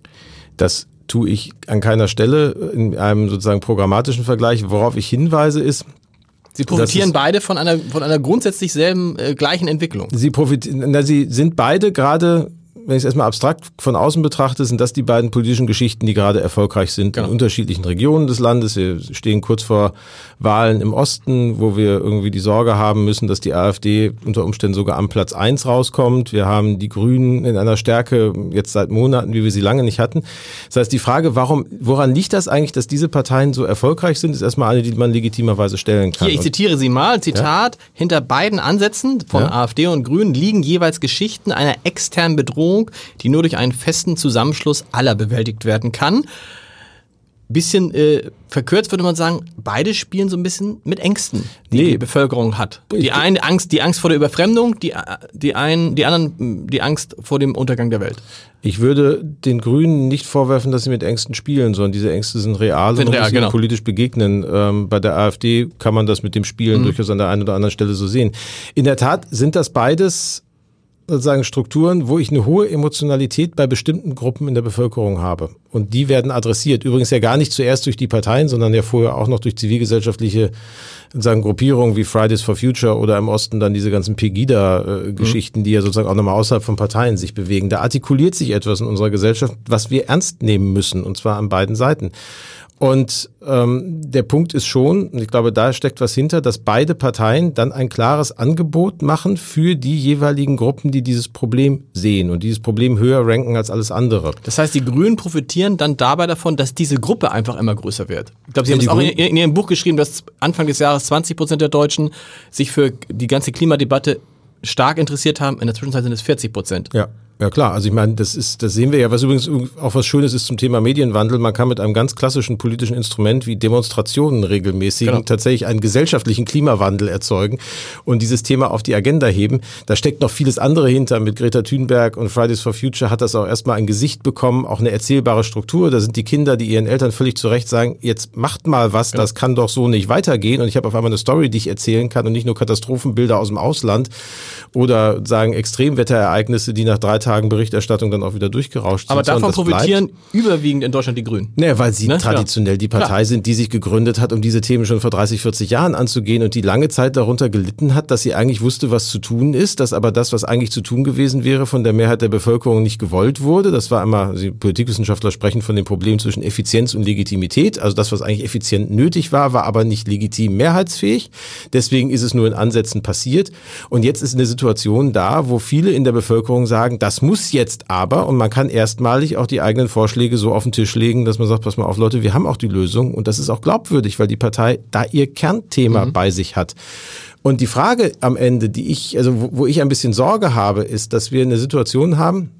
Das tue ich an keiner Stelle in einem sozusagen programmatischen Vergleich. Worauf ich hinweise ist, Sie profitieren beide von einer, von einer grundsätzlich selben äh, gleichen Entwicklung. Sie profitieren, na, sie sind beide gerade, wenn ich es erstmal abstrakt von außen betrachte, sind das die beiden politischen Geschichten, die gerade erfolgreich sind genau. in unterschiedlichen Regionen des Landes. Wir stehen kurz vor Wahlen im Osten, wo wir irgendwie die Sorge haben müssen, dass die AfD unter Umständen sogar am Platz eins rauskommt. Wir haben die Grünen in einer Stärke jetzt seit Monaten, wie wir sie lange nicht hatten. Das heißt, die Frage, warum, woran liegt das eigentlich, dass diese Parteien so erfolgreich sind, ist erstmal eine, die man legitimerweise stellen kann. Hier, ich zitiere Sie mal, Zitat, ja? Hinter beiden Ansätzen von ja? AfD und Grünen liegen jeweils Geschichten einer externen Bedrohung, die nur durch einen festen Zusammenschluss aller bewältigt werden kann. Bisschen äh, verkürzt würde man sagen, beide spielen so ein bisschen mit Ängsten, die nee. die Bevölkerung hat. Die eine Angst, die Angst vor der Überfremdung, die, die, einen, die anderen die Angst vor dem Untergang der Welt. Ich würde den Grünen nicht vorwerfen, dass sie mit Ängsten spielen, sondern diese Ängste sind real sind und real, müssen genau. politisch begegnen. Ähm, bei der AfD kann man das mit dem Spielen mhm. durchaus an der einen oder anderen Stelle so sehen. In der Tat sind das beides sozusagen Strukturen, wo ich eine hohe Emotionalität bei bestimmten Gruppen in der Bevölkerung habe. Und die werden adressiert. Übrigens ja gar nicht zuerst durch die Parteien, sondern ja vorher auch noch durch zivilgesellschaftliche sozusagen Gruppierungen wie Fridays for Future oder im Osten dann diese ganzen Pegida-Geschichten, mhm. die ja sozusagen auch nochmal außerhalb von Parteien sich bewegen. Da artikuliert sich etwas in unserer Gesellschaft, was wir ernst nehmen müssen, und zwar an beiden Seiten. Und ähm, der Punkt ist schon, und ich glaube, da steckt was hinter, dass beide Parteien dann ein klares Angebot machen für die jeweiligen Gruppen, die dieses Problem sehen und dieses Problem höher ranken als alles andere. Das heißt, die Grünen profitieren dann dabei davon, dass diese Gruppe einfach immer größer wird. Ich glaube, Sie haben Ja, es die auch in, in Ihrem Buch geschrieben, dass Anfang des Jahres zwanzig Prozent der Deutschen sich für die ganze Klimadebatte stark interessiert haben. In der Zwischenzeit sind es vierzig Prozent. Ja. Ja klar, also ich meine, das ist, das sehen wir ja, was übrigens auch was Schönes ist zum Thema Medienwandel. Man kann mit einem ganz klassischen politischen Instrument wie Demonstrationen regelmäßig Genau. tatsächlich einen gesellschaftlichen Klimawandel erzeugen und dieses Thema auf die Agenda heben. Da steckt noch vieles andere hinter. Mit Greta Thunberg und Fridays for Future hat das auch erstmal ein Gesicht bekommen, auch eine erzählbare Struktur. Da sind die Kinder, die ihren Eltern völlig zu Recht sagen, jetzt macht mal was, Genau. das kann doch so nicht weitergehen. Und ich habe auf einmal eine Story, die ich erzählen kann und nicht nur Katastrophenbilder aus dem Ausland oder sagen Extremwetterereignisse, die nach drei Tagen Berichterstattung dann auch wieder durchgerauscht Aber sind. davon sondern das profitieren überwiegend in Deutschland die Grünen. Naja, weil sie Ne? traditionell die Partei Klar. sind, die sich gegründet hat, um diese Themen schon vor dreißig, vierzig Jahren anzugehen und die lange Zeit darunter gelitten hat, dass sie eigentlich wusste, was zu tun ist, dass aber das, was eigentlich zu tun gewesen wäre, von der Mehrheit der Bevölkerung nicht gewollt wurde. Das war immer, also die Politikwissenschaftler sprechen von dem Problem zwischen Effizienz und Legitimität. Also das, was eigentlich effizient nötig war, war aber nicht legitim mehrheitsfähig. Deswegen ist es nur in Ansätzen passiert. Und jetzt ist eine Situation da, wo viele in der Bevölkerung sagen, das muss jetzt aber, und man kann erstmalig auch die eigenen Vorschläge so auf den Tisch legen, dass man sagt, pass mal auf Leute, wir haben auch die Lösung und das ist auch glaubwürdig, weil die Partei da ihr Kernthema mhm. bei sich hat. Und die Frage am Ende, die ich, also wo, wo ich ein bisschen Sorge habe, ist, dass wir eine Situation haben,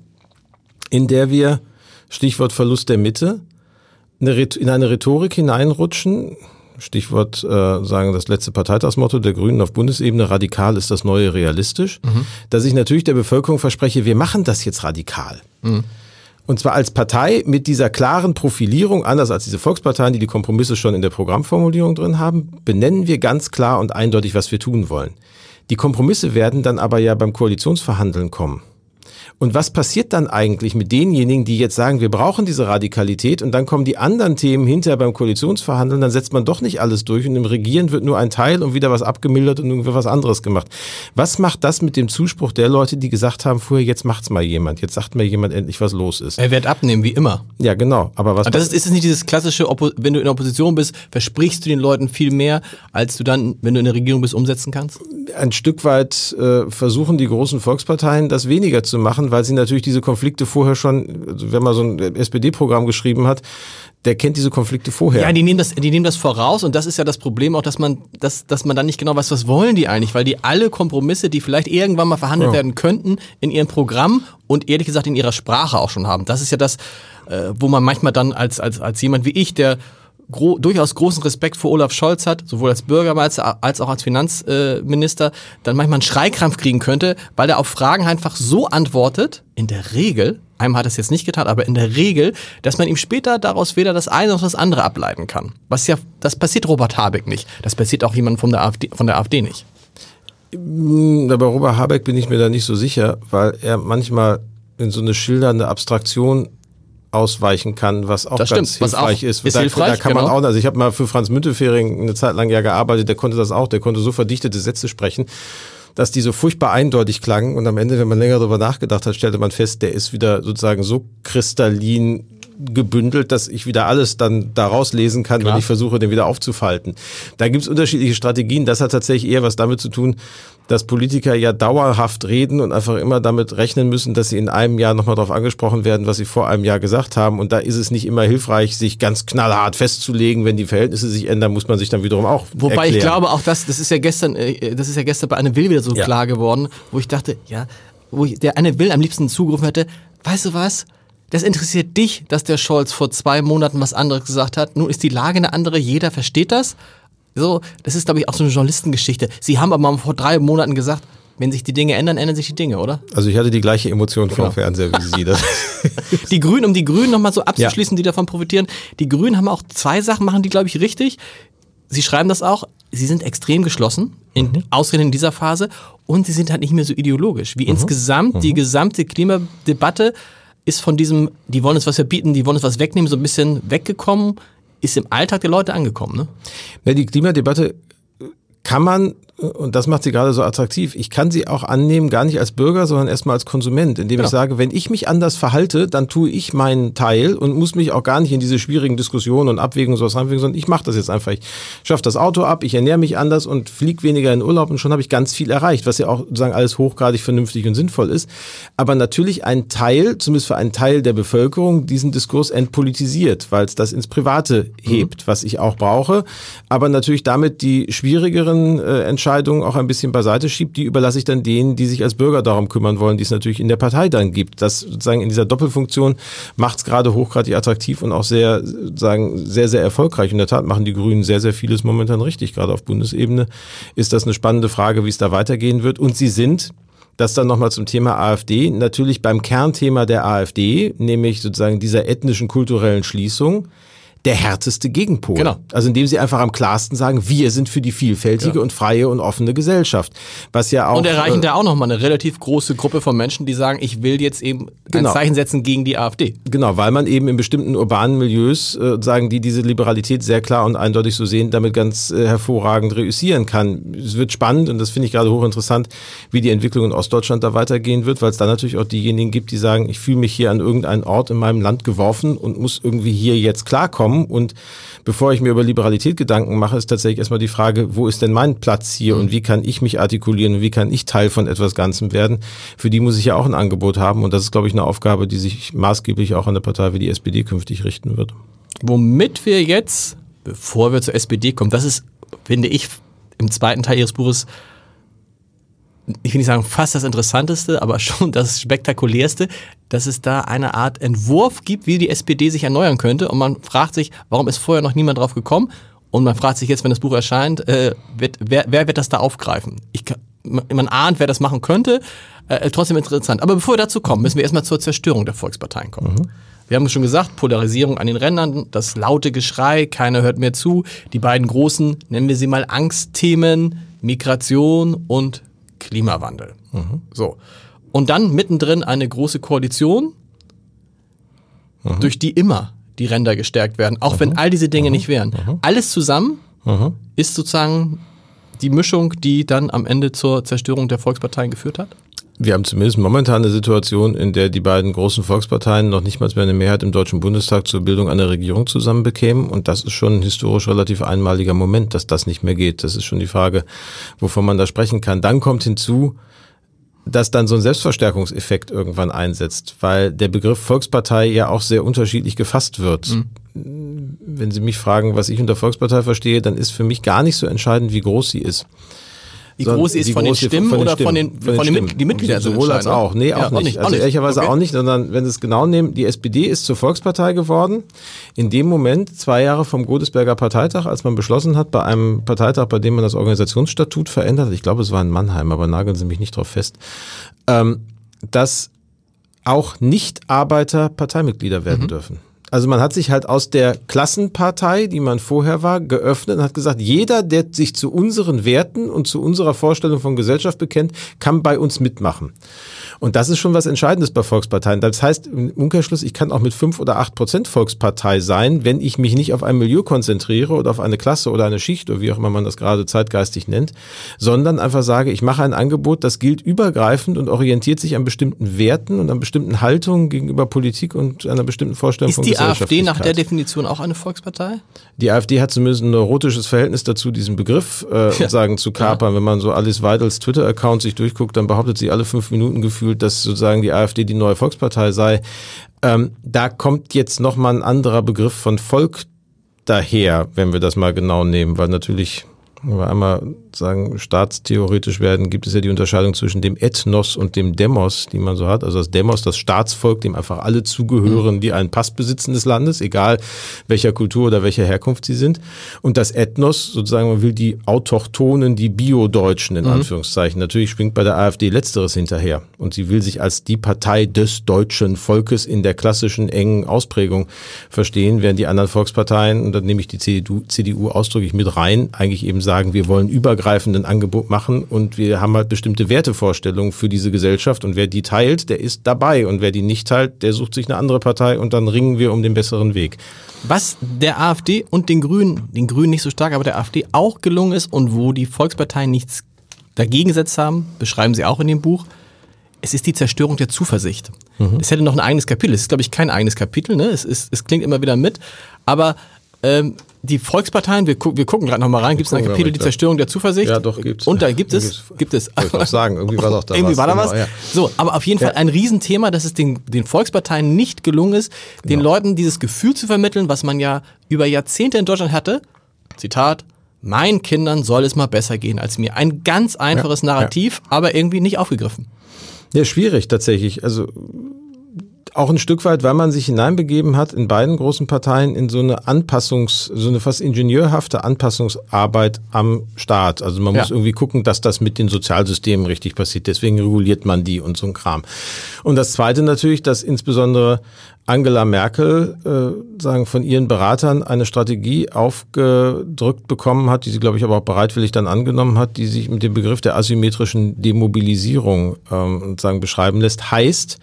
in der wir, Stichwort Verlust der Mitte, eine, in eine Rhetorik hineinrutschen, Stichwort äh, sagen das letzte Parteitagsmotto der Grünen auf Bundesebene, radikal ist das neue realistisch, mhm. dass ich natürlich der Bevölkerung verspreche, wir machen das jetzt radikal. Mhm. Und zwar als Partei mit dieser klaren Profilierung, anders als diese Volksparteien, die die Kompromisse schon in der Programmformulierung drin haben, benennen wir ganz klar und eindeutig, was wir tun wollen. Die Kompromisse werden dann aber ja beim Koalitionsverhandeln kommen. Und was passiert dann eigentlich mit denjenigen, die jetzt sagen, wir brauchen diese Radikalität und dann kommen die anderen Themen hinterher beim Koalitionsverhandeln, dann setzt man doch nicht alles durch und im Regieren wird nur ein Teil und wieder was abgemildert und irgendwie was anderes gemacht. Was macht das mit dem Zuspruch der Leute, die gesagt haben, vorher, jetzt macht's mal jemand, jetzt sagt mal jemand endlich, was los ist? Er wird abnehmen, wie immer. Ja, genau. Aber was? Aber das ist, ist es nicht dieses klassische, Oppo- wenn du in der Opposition bist, versprichst du den Leuten viel mehr, als du dann, wenn du in der Regierung bist, umsetzen kannst? Ein Stück weit äh, versuchen die großen Volksparteien, das weniger zu machen, weil sie natürlich diese Konflikte vorher schon, also wenn man so ein S P D-Programm geschrieben hat, der kennt diese Konflikte vorher. Ja, die nehmen das, die nehmen das voraus und das ist ja das Problem auch, dass man, dass, dass man dann nicht genau weiß, was wollen die eigentlich, weil die alle Kompromisse, die vielleicht irgendwann mal verhandelt ja. werden könnten, in ihrem Programm und ehrlich gesagt in ihrer Sprache auch schon haben. Das ist ja das, äh, wo man manchmal dann als, als, als jemand wie ich, der Gro- durchaus großen Respekt vor Olaf Scholz hat, sowohl als Bürgermeister als auch als Finanzminister, dann manchmal einen Schreikrampf kriegen könnte, weil er auf Fragen einfach so antwortet, in der Regel, einmal hat er es jetzt nicht getan, aber in der Regel, dass man ihm später daraus weder das eine noch das andere ableiten kann. Was ja, das passiert Robert Habeck nicht. Das passiert auch jemandem von der AfD, von der AfD nicht. Bei Robert Habeck bin ich mir da nicht so sicher, weil er manchmal in so eine schildernde Abstraktion ausweichen kann, was auch das ganz stimmt, was hilfreich auch ist. ist da, hilfreich, da kann man genau. auch, also ich habe mal für Franz Müntefering eine Zeit lang ja gearbeitet, der konnte das auch, der konnte so verdichtete Sätze sprechen, dass die so furchtbar eindeutig klangen und am Ende, wenn man länger darüber nachgedacht hat, stellte man fest, der ist wieder sozusagen so kristallin gebündelt, dass ich wieder alles dann daraus lesen kann, Klar. wenn ich versuche, den wieder aufzufalten. Da gibt es unterschiedliche Strategien. Das hat tatsächlich eher was damit zu tun, dass Politiker ja dauerhaft reden und einfach immer damit rechnen müssen, dass sie in einem Jahr nochmal darauf angesprochen werden, was sie vor einem Jahr gesagt haben. Und da ist es nicht immer hilfreich, sich ganz knallhart festzulegen. Wenn die Verhältnisse sich ändern, muss man sich dann wiederum auch Wobei erklären. ich glaube auch, das, das ist ja gestern, äh, das ist ja gestern bei Anne Will wieder so Ja. klar geworden, wo ich dachte, ja, wo ich, der Anne Will am liebsten zugerufen hätte, weißt du was? Das interessiert dich, dass der Scholz vor zwei Monaten was anderes gesagt hat. Nun ist die Lage eine andere, jeder versteht das. So, das ist, glaube ich, auch so eine Journalistengeschichte. Sie haben aber mal vor drei Monaten gesagt, wenn sich die Dinge ändern, ändern sich die Dinge, oder? Also ich hatte die gleiche Emotion Genau. vom Fernseher wie Sie. Das Die Grünen, um die Grünen nochmal so abzuschließen, ja. die davon profitieren. Die Grünen haben auch zwei Sachen, machen die, glaube ich, richtig. Sie schreiben das auch. sie sind extrem geschlossen, in, mhm. ausgerechnet in dieser Phase, und sie sind halt nicht mehr so ideologisch. Wie mhm. insgesamt mhm. die gesamte Klimadebatte ist von diesem, die wollen uns was verbieten, die wollen uns was wegnehmen, so ein bisschen weggekommen, ist im Alltag der Leute angekommen. Ne? Ja, die Klimadebatte kann man, und das macht sie gerade so attraktiv, ich kann sie auch annehmen, gar nicht als Bürger, sondern erstmal als Konsument, indem genau. ich sage, wenn ich mich anders verhalte, dann tue ich meinen Teil und muss mich auch gar nicht in diese schwierigen Diskussionen und Abwägungen und sowas reinbringen, sondern ich mache das jetzt einfach. Ich schaffe das Auto ab, ich ernähre mich anders und fliege weniger in Urlaub und schon habe ich ganz viel erreicht, was ja auch sozusagen alles hochgradig vernünftig und sinnvoll ist. Aber natürlich ein Teil, zumindest für einen Teil der Bevölkerung, diesen Diskurs entpolitisiert, weil es das ins Private hebt, mhm. was ich auch brauche, aber natürlich damit die schwierigeren äh, Entscheidungen auch ein bisschen beiseite schiebt, die überlasse ich dann denen, die sich als Bürger darum kümmern wollen, die es natürlich in der Partei dann gibt. Das sozusagen in dieser Doppelfunktion macht es gerade hochgradig attraktiv und auch sehr, sagen, sehr, sehr erfolgreich. In der Tat machen die Grünen sehr, sehr vieles momentan richtig. Gerade auf Bundesebene ist das eine spannende Frage, wie es da weitergehen wird. Und sie sind, das dann nochmal zum Thema AfD, natürlich beim Kernthema der AfD, nämlich sozusagen dieser ethnischen, kulturellen Schließung, der härteste Gegenpol. Genau. Also indem sie einfach am klarsten sagen, wir sind für die vielfältige ja. und freie und offene Gesellschaft. Was ja auch, und erreichen äh, da auch nochmal eine relativ große Gruppe von Menschen, die sagen, ich will jetzt eben genau. ein Zeichen setzen gegen die AfD. Genau, weil man eben in bestimmten urbanen Milieus, äh, sagen die, diese Liberalität sehr klar und eindeutig so sehen, damit ganz äh, hervorragend reüssieren kann. Es wird spannend und das finde ich gerade hochinteressant, wie die Entwicklung in Ostdeutschland da weitergehen wird, weil es da natürlich auch diejenigen gibt, die sagen, ich fühle mich hier an irgendeinen Ort in meinem Land geworfen und muss irgendwie hier jetzt klarkommen. Und bevor ich mir über Liberalität Gedanken mache, ist tatsächlich erstmal die Frage, wo ist denn mein Platz hier und wie kann ich mich artikulieren und wie kann ich Teil von etwas Ganzem werden? Für die muss ich ja auch ein Angebot haben und das ist, glaube ich, eine Aufgabe, die sich maßgeblich auch an eine Partei wie die S P D künftig richten wird. Womit wir jetzt, bevor wir zur S P D kommen, das ist, finde ich, im zweiten Teil Ihres Buches, ich will nicht sagen fast das Interessanteste, aber schon das Spektakulärste, dass es da eine Art Entwurf gibt, wie die S P D sich erneuern könnte. Und man fragt sich, warum ist vorher noch niemand drauf gekommen? Und man fragt sich jetzt, wenn das Buch erscheint, äh, wird, wer, wer wird das da aufgreifen? Ich, man ahnt, wer das machen könnte, äh, trotzdem interessant. Aber bevor wir dazu kommen, müssen wir erstmal zur Zerstörung der Volksparteien kommen. Mhm. Wir haben schon gesagt, Polarisierung an den Rändern, das laute Geschrei, keiner hört mehr zu. Die beiden großen, nennen wir sie mal Angstthemen, Migration und Klimawandel. Mhm. So. Und dann mittendrin eine große Koalition, mhm. durch die immer die Ränder gestärkt werden, auch mhm. wenn all diese Dinge mhm. nicht wären. Mhm. Alles zusammen mhm. ist sozusagen die Mischung, die dann am Ende zur Zerstörung der Volksparteien geführt hat? Wir haben zumindest momentan eine Situation, in der die beiden großen Volksparteien noch nicht mal mehr eine Mehrheit im Deutschen Bundestag zur Bildung einer Regierung zusammenbekämen. Und das ist schon ein historisch relativ einmaliger Moment, dass das nicht mehr geht. Das ist schon die Frage, wovon man da sprechen kann. Dann kommt hinzu, dass dann so ein Selbstverstärkungseffekt irgendwann einsetzt, weil der Begriff Volkspartei ja auch sehr unterschiedlich gefasst wird. Mhm. Wenn Sie mich fragen, was ich unter Volkspartei verstehe, dann ist für mich gar nicht so entscheidend, wie groß sie ist. Wie groß sie ist von den Stimmen oder von den, von den, den die Mitgliedern? Sowohl als auch. Nee, auch, ja, nicht. auch nicht. Also ehrlicherweise okay. auch nicht, sondern wenn Sie es genau nehmen, die S P D ist zur Volkspartei geworden. In dem Moment, zwei Jahre vom Godesberger Parteitag, als man beschlossen hat, bei einem Parteitag, bei dem man das Organisationsstatut verändert hat, ich glaube, es war in Mannheim, aber nageln Sie mich nicht drauf fest, ähm, dass auch Nicht-Arbeiter Parteimitglieder werden mhm. dürfen. Also man hat sich halt aus der Klassenpartei, die man vorher war, geöffnet und hat gesagt, jeder, der sich zu unseren Werten und zu unserer Vorstellung von Gesellschaft bekennt, kann bei uns mitmachen. Und das ist schon was Entscheidendes bei Volksparteien. Das heißt im Umkehrschluss, ich kann auch mit fünf oder acht Prozent Volkspartei sein, wenn ich mich nicht auf ein Milieu konzentriere oder auf eine Klasse oder eine Schicht oder wie auch immer man das gerade zeitgeistig nennt, sondern einfach sage, ich mache ein Angebot, das gilt übergreifend und orientiert sich an bestimmten Werten und an bestimmten Haltungen gegenüber Politik und einer bestimmten Vorstellung von Gesellschaft. Ist die AfD nach der Definition auch eine Volkspartei? Die AfD hat zumindest ein neurotisches Verhältnis dazu, diesen Begriff äh, ja. sagen zu kapern. Ja. Wenn man so Alice Weidels Twitter-Account sich durchguckt, dann behauptet sie alle fünf Minuten gefühlt, dass sozusagen die AfD die neue Volkspartei sei. Ähm, da kommt jetzt nochmal ein anderer Begriff von Volk daher, wenn wir das mal genau nehmen, weil natürlich, wenn wir einmal sagen, staatstheoretisch werden, gibt es ja die Unterscheidung zwischen dem Ethnos und dem Demos, die man so hat. Also das Demos, das Staatsvolk, dem einfach alle zugehören, die einen Pass besitzen des Landes, egal welcher Kultur oder welcher Herkunft sie sind. Und das Ethnos, sozusagen, man will die Autochtonen, die Bio-Deutschen in mhm. Anführungszeichen. Natürlich springt bei der AfD Letzteres hinterher. Und sie will sich als die Partei des deutschen Volkes in der klassischen, engen Ausprägung verstehen, während die anderen Volksparteien, und dann nehme ich die C D U, C D U ausdrücklich mit rein, eigentlich eben sagen, wir wollen übergreifend ein Angebot machen und wir haben halt bestimmte Wertevorstellungen für diese Gesellschaft und wer die teilt, der ist dabei und wer die nicht teilt, der sucht sich eine andere Partei und dann ringen wir um den besseren Weg. Was der AfD und den Grünen, den Grünen nicht so stark, aber der AfD auch gelungen ist und wo die Volksparteien nichts dagegen gesetzt haben, beschreiben sie auch in dem Buch, es ist die Zerstörung der Zuversicht. Mhm. Es hätte noch ein eigenes Kapitel. Es ist, glaube ich, kein eigenes Kapitel. Ne? Es, ist, es klingt immer wieder mit. Aber ähm, die Volksparteien, wir, gu- wir gucken gerade noch mal rein, gibt es ein Kapitel, die Zerstörung der Zuversicht? Ja, doch, gibt's. Und da gibt es, gibt es. Wollte ich doch sagen, irgendwie war doch da irgendwie was. war da genau, was. Ja. So, aber auf jeden Fall Ja. ein Riesenthema, dass es den, den Volksparteien nicht gelungen ist, den Genau. Leuten dieses Gefühl zu vermitteln, was man ja über Jahrzehnte in Deutschland hatte. Zitat: Meinen Kindern soll es mal besser gehen als mir. Ein ganz einfaches Ja, Narrativ, aber irgendwie nicht aufgegriffen. Ja, schwierig tatsächlich. Also auch ein Stück weit, weil man sich hineinbegeben hat in beiden großen Parteien in so eine Anpassungs-, so eine fast ingenieurhafte Anpassungsarbeit am Staat. Also man Ja. muss irgendwie gucken, dass das mit den Sozialsystemen richtig passiert. Deswegen reguliert man die und so ein Kram. Und das Zweite natürlich, dass insbesondere Angela Merkel äh, sagen von ihren Beratern eine Strategie aufgedrückt bekommen hat, die sie, glaube ich, aber auch bereitwillig dann angenommen hat, die sich mit dem Begriff der asymmetrischen Demobilisierung ähm, sagen beschreiben lässt. Heißt,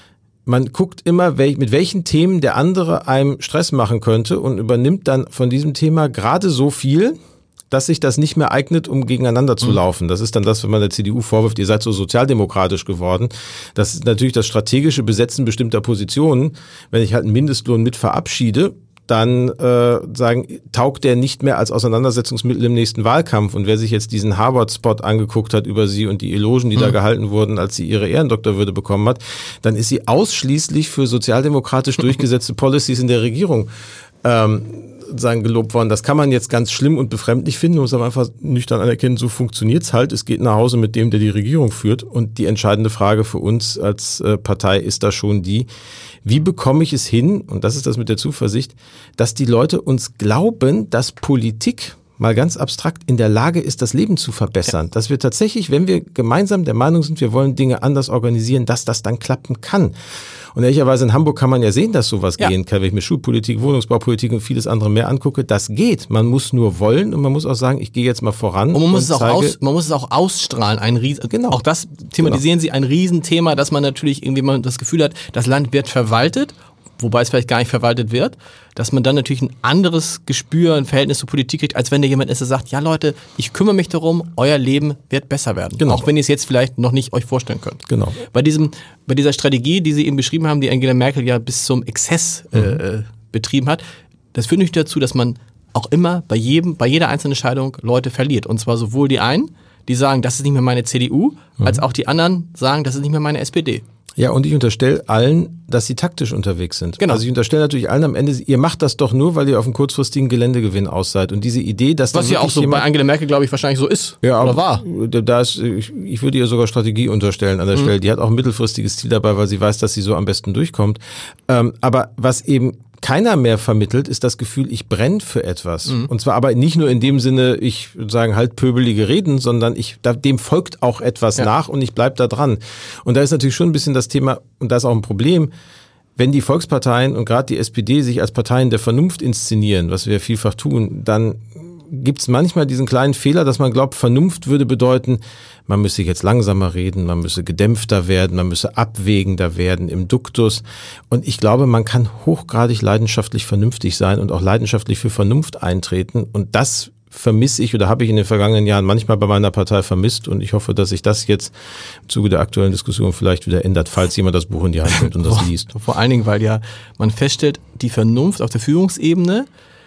man guckt immer, wel- mit welchen Themen der andere einem Stress machen könnte und übernimmt dann von diesem Thema gerade so viel, dass sich das nicht mehr eignet, um gegeneinander zu laufen. Das ist dann das, wenn man der C D U vorwirft, ihr seid so sozialdemokratisch geworden. Das ist natürlich das strategische Besetzen bestimmter Positionen. Wenn ich halt einen Mindestlohn mit verabschiede, dann äh, sagen, taugt der nicht mehr als Auseinandersetzungsmittel im nächsten Wahlkampf. Und wer sich jetzt diesen Harvard-Spot angeguckt hat über sie und die Elogen, die mhm. da gehalten wurden, als sie ihre Ehrendoktorwürde bekommen hat, dann ist sie ausschließlich für sozialdemokratisch durchgesetzte Policies in der Regierung ähm, sagen gelobt worden. Das kann man jetzt ganz schlimm und befremdlich finden, muss aber einfach nüchtern anerkennen, so funktioniert's halt. Es geht nach Hause mit dem, der die Regierung führt. Und die entscheidende Frage für uns als äh, Partei ist da schon die, wie bekomme ich es hin, und das ist das mit der Zuversicht, dass die Leute uns glauben, dass Politik mal ganz abstrakt in der Lage ist, das Leben zu verbessern. Ja. Dass wir tatsächlich, wenn wir gemeinsam der Meinung sind, wir wollen Dinge anders organisieren, dass das dann klappen kann. Und ehrlicherweise in Hamburg kann man ja sehen, dass sowas ja. gehen kann. Wenn ich mir Schulpolitik, Wohnungsbaupolitik und vieles andere mehr angucke, das geht. Man muss nur wollen und man muss auch sagen, ich gehe jetzt mal voran. Und man muss, und es, auch aus, man muss es auch ausstrahlen. Ein Riesen, genau. Auch das thematisieren genau. Sie, ein Riesenthema, dass man natürlich irgendwie mal das Gefühl hat, das Land wird verwaltet, wobei es vielleicht gar nicht verwaltet wird, dass man dann natürlich ein anderes Gespür, ein Verhältnis zur Politik kriegt, als wenn da jemand ist, der sagt, ja Leute, ich kümmere mich darum, euer Leben wird besser werden. Genau. Auch wenn ihr es jetzt vielleicht noch nicht euch vorstellen könnt. Genau. Bei diesem, bei dieser Strategie, die Sie eben beschrieben haben, die Angela Merkel ja bis zum Exzess mhm. äh, betrieben hat, das führt nicht dazu, dass man auch immer bei jedem, bei jeder einzelnen Entscheidung Leute verliert. Und zwar sowohl die einen, die sagen, das ist nicht mehr meine C D U, mhm. als auch die anderen sagen, das ist nicht mehr meine S P D. Ja, und ich unterstelle allen, dass sie taktisch unterwegs sind. Genau. Also ich unterstelle natürlich allen am Ende, ihr macht das doch nur, weil ihr auf einen kurzfristigen Geländegewinn aus seid. Und diese Idee, dass was ja auch so bei Angela Merkel, glaube ich, wahrscheinlich so ist. Ja, oder war. Da ist, ich, ich würde ihr sogar Strategie unterstellen an der mhm. Stelle. Die hat auch ein mittelfristiges Ziel dabei, weil sie weiß, dass sie so am besten durchkommt. Ähm, aber was eben keiner mehr vermittelt, ist das Gefühl, ich brenne für etwas. Mhm. Und zwar aber nicht nur in dem Sinne, ich würde sagen, halt pöbelige Reden, sondern ich, da, dem folgt auch etwas ja. nach und ich bleib da dran. Und da ist natürlich schon ein bisschen das Thema, und da ist auch ein Problem, wenn die Volksparteien und gerade die S P D sich als Parteien der Vernunft inszenieren, was wir ja vielfach tun, dann gibt es manchmal diesen kleinen Fehler, dass man glaubt, Vernunft würde bedeuten, man müsse jetzt langsamer reden, man müsse gedämpfter werden, man müsse abwägender werden im Duktus. Und ich glaube, man kann hochgradig leidenschaftlich vernünftig sein und auch leidenschaftlich für Vernunft eintreten. Und das vermisse ich oder habe ich in den vergangenen Jahren manchmal bei meiner Partei vermisst. Und ich hoffe, dass sich das jetzt im Zuge der aktuellen Diskussion vielleicht wieder ändert, falls jemand das Buch in die Hand nimmt und das liest. Vor allen Dingen, weil ja man feststellt, die Vernunft auf der Führungsebene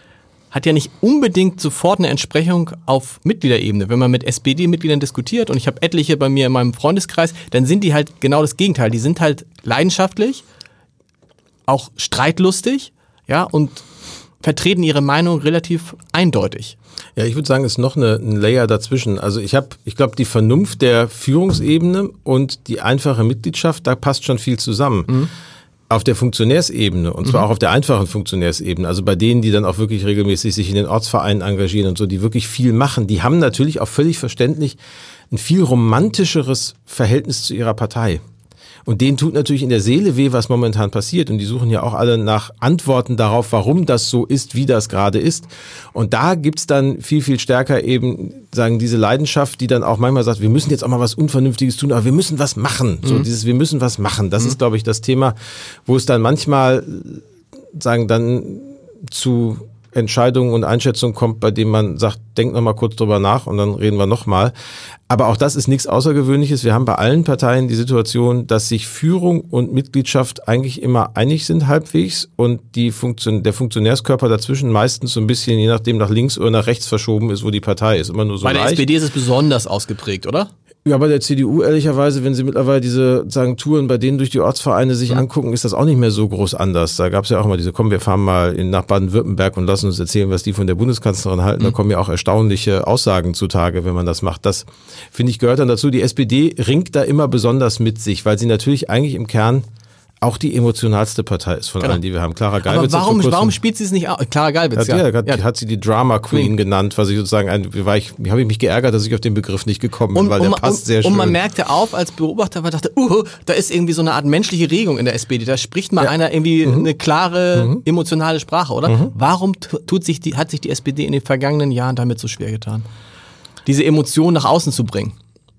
hat ja nicht unbedingt sofort eine Entsprechung auf Mitgliederebene. Wenn man mit S P D-Mitgliedern diskutiert, und ich habe etliche bei mir in meinem Freundeskreis, dann sind die halt genau das Gegenteil. Die sind halt leidenschaftlich, auch streitlustig, ja, und vertreten ihre Meinung relativ eindeutig. Ja, ich würde sagen, es ist noch eine, ein Layer dazwischen. Also ich habe, ich glaube, die Vernunft der Führungsebene und die einfache Mitgliedschaft, da passt schon viel zusammen. Mhm. Auf der Funktionärsebene, und zwar mhm. auch auf der einfachen Funktionärsebene, also bei denen, die dann auch wirklich regelmäßig sich in den Ortsvereinen engagieren und so, die wirklich viel machen, die haben natürlich auch völlig verständlich ein viel romantischeres Verhältnis zu ihrer Partei. Und denen tut natürlich in der Seele weh, was momentan passiert. Und die suchen ja auch alle nach Antworten darauf, warum das so ist, wie das gerade ist. Und da gibt's dann viel, viel stärker eben, sagen, diese Leidenschaft, die dann auch manchmal sagt, wir müssen jetzt auch mal was Unvernünftiges tun, aber wir müssen was machen. Mhm. So dieses, wir müssen was machen. Das mhm. ist, glaube ich, das Thema, wo es dann manchmal, sagen, dann zu Entscheidungen und Einschätzungen kommt, bei denen man sagt, denk noch mal kurz drüber nach und dann reden wir noch mal. Aber auch das ist nichts Außergewöhnliches. Wir haben bei allen Parteien die Situation, dass sich Führung und Mitgliedschaft eigentlich immer einig sind halbwegs und die Funktion, der Funktionärskörper dazwischen meistens so ein bisschen, je nachdem, nach links oder nach rechts verschoben ist, wo die Partei ist. Immer nur so bei der leicht. S P D ist es besonders ausgeprägt, oder? Ja, bei der C D U ehrlicherweise, wenn Sie mittlerweile diese sagen Touren bei denen durch die Ortsvereine sich mhm. angucken, ist das auch nicht mehr so groß anders. Da gab es ja auch mal diese, komm, wir fahren mal in, nach Baden-Württemberg und lassen uns erzählen, was die von der Bundeskanzlerin halten. Mhm. Da kommen ja auch erstaunliche Aussagen zutage, wenn man das macht. Das, finde ich, gehört dann dazu. Die S P D ringt da immer besonders mit sich, weil sie natürlich eigentlich im Kern auch die emotionalste Partei ist von genau. allen, die wir haben. Clara Geiwitz. Aber warum, warum spielt sie es nicht aus? Clara Geiwitz, ja. ja. Hat, ja. hat sie die Drama Queen, Queen. genannt, was ich sozusagen, ein, war ich, habe ich mich geärgert, dass ich auf den Begriff nicht gekommen bin, weil und, der passt und, sehr schön. Und man merkte auf als Beobachter, man dachte, uh, da ist irgendwie so eine Art menschliche Regung in der S P D. Da spricht mal ja. einer irgendwie mhm. eine klare, mhm. emotionale Sprache, oder? Mhm. Warum tut sich die, hat sich die S P D in den vergangenen Jahren damit so schwer getan, diese Emotionen nach außen zu bringen?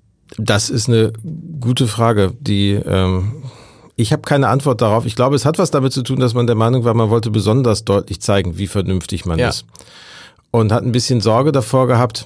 Das ist eine gute Frage, die... Ähm, Ich habe keine Antwort darauf. Ich glaube, es hat was damit zu tun, dass man der Meinung war, man wollte besonders deutlich zeigen, wie vernünftig man ja. ist. Und hat ein bisschen Sorge davor gehabt,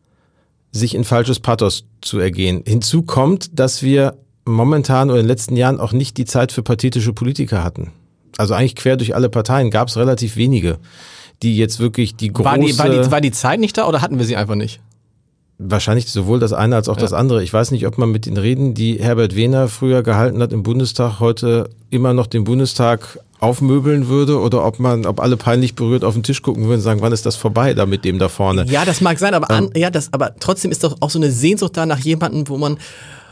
sich in falsches Pathos zu ergehen. Hinzu kommt, dass wir momentan oder in den letzten Jahren auch nicht die Zeit für pathetische Politiker hatten. Also eigentlich quer durch alle Parteien gab es relativ wenige, die jetzt wirklich die große... War die, war, die, war die Zeit nicht da oder hatten wir sie einfach nicht? Wahrscheinlich sowohl das eine als auch ja. das andere. Ich weiß nicht, ob man mit den Reden, die Herbert Wehner früher gehalten hat im Bundestag, heute immer noch den Bundestag aufmöbeln würde oder ob man, ob alle peinlich berührt auf den Tisch gucken würden und sagen, wann ist das vorbei da mit dem da vorne? Ja, das mag sein, aber an, ja, das, aber trotzdem ist doch auch so eine Sehnsucht da nach jemandem, wo man,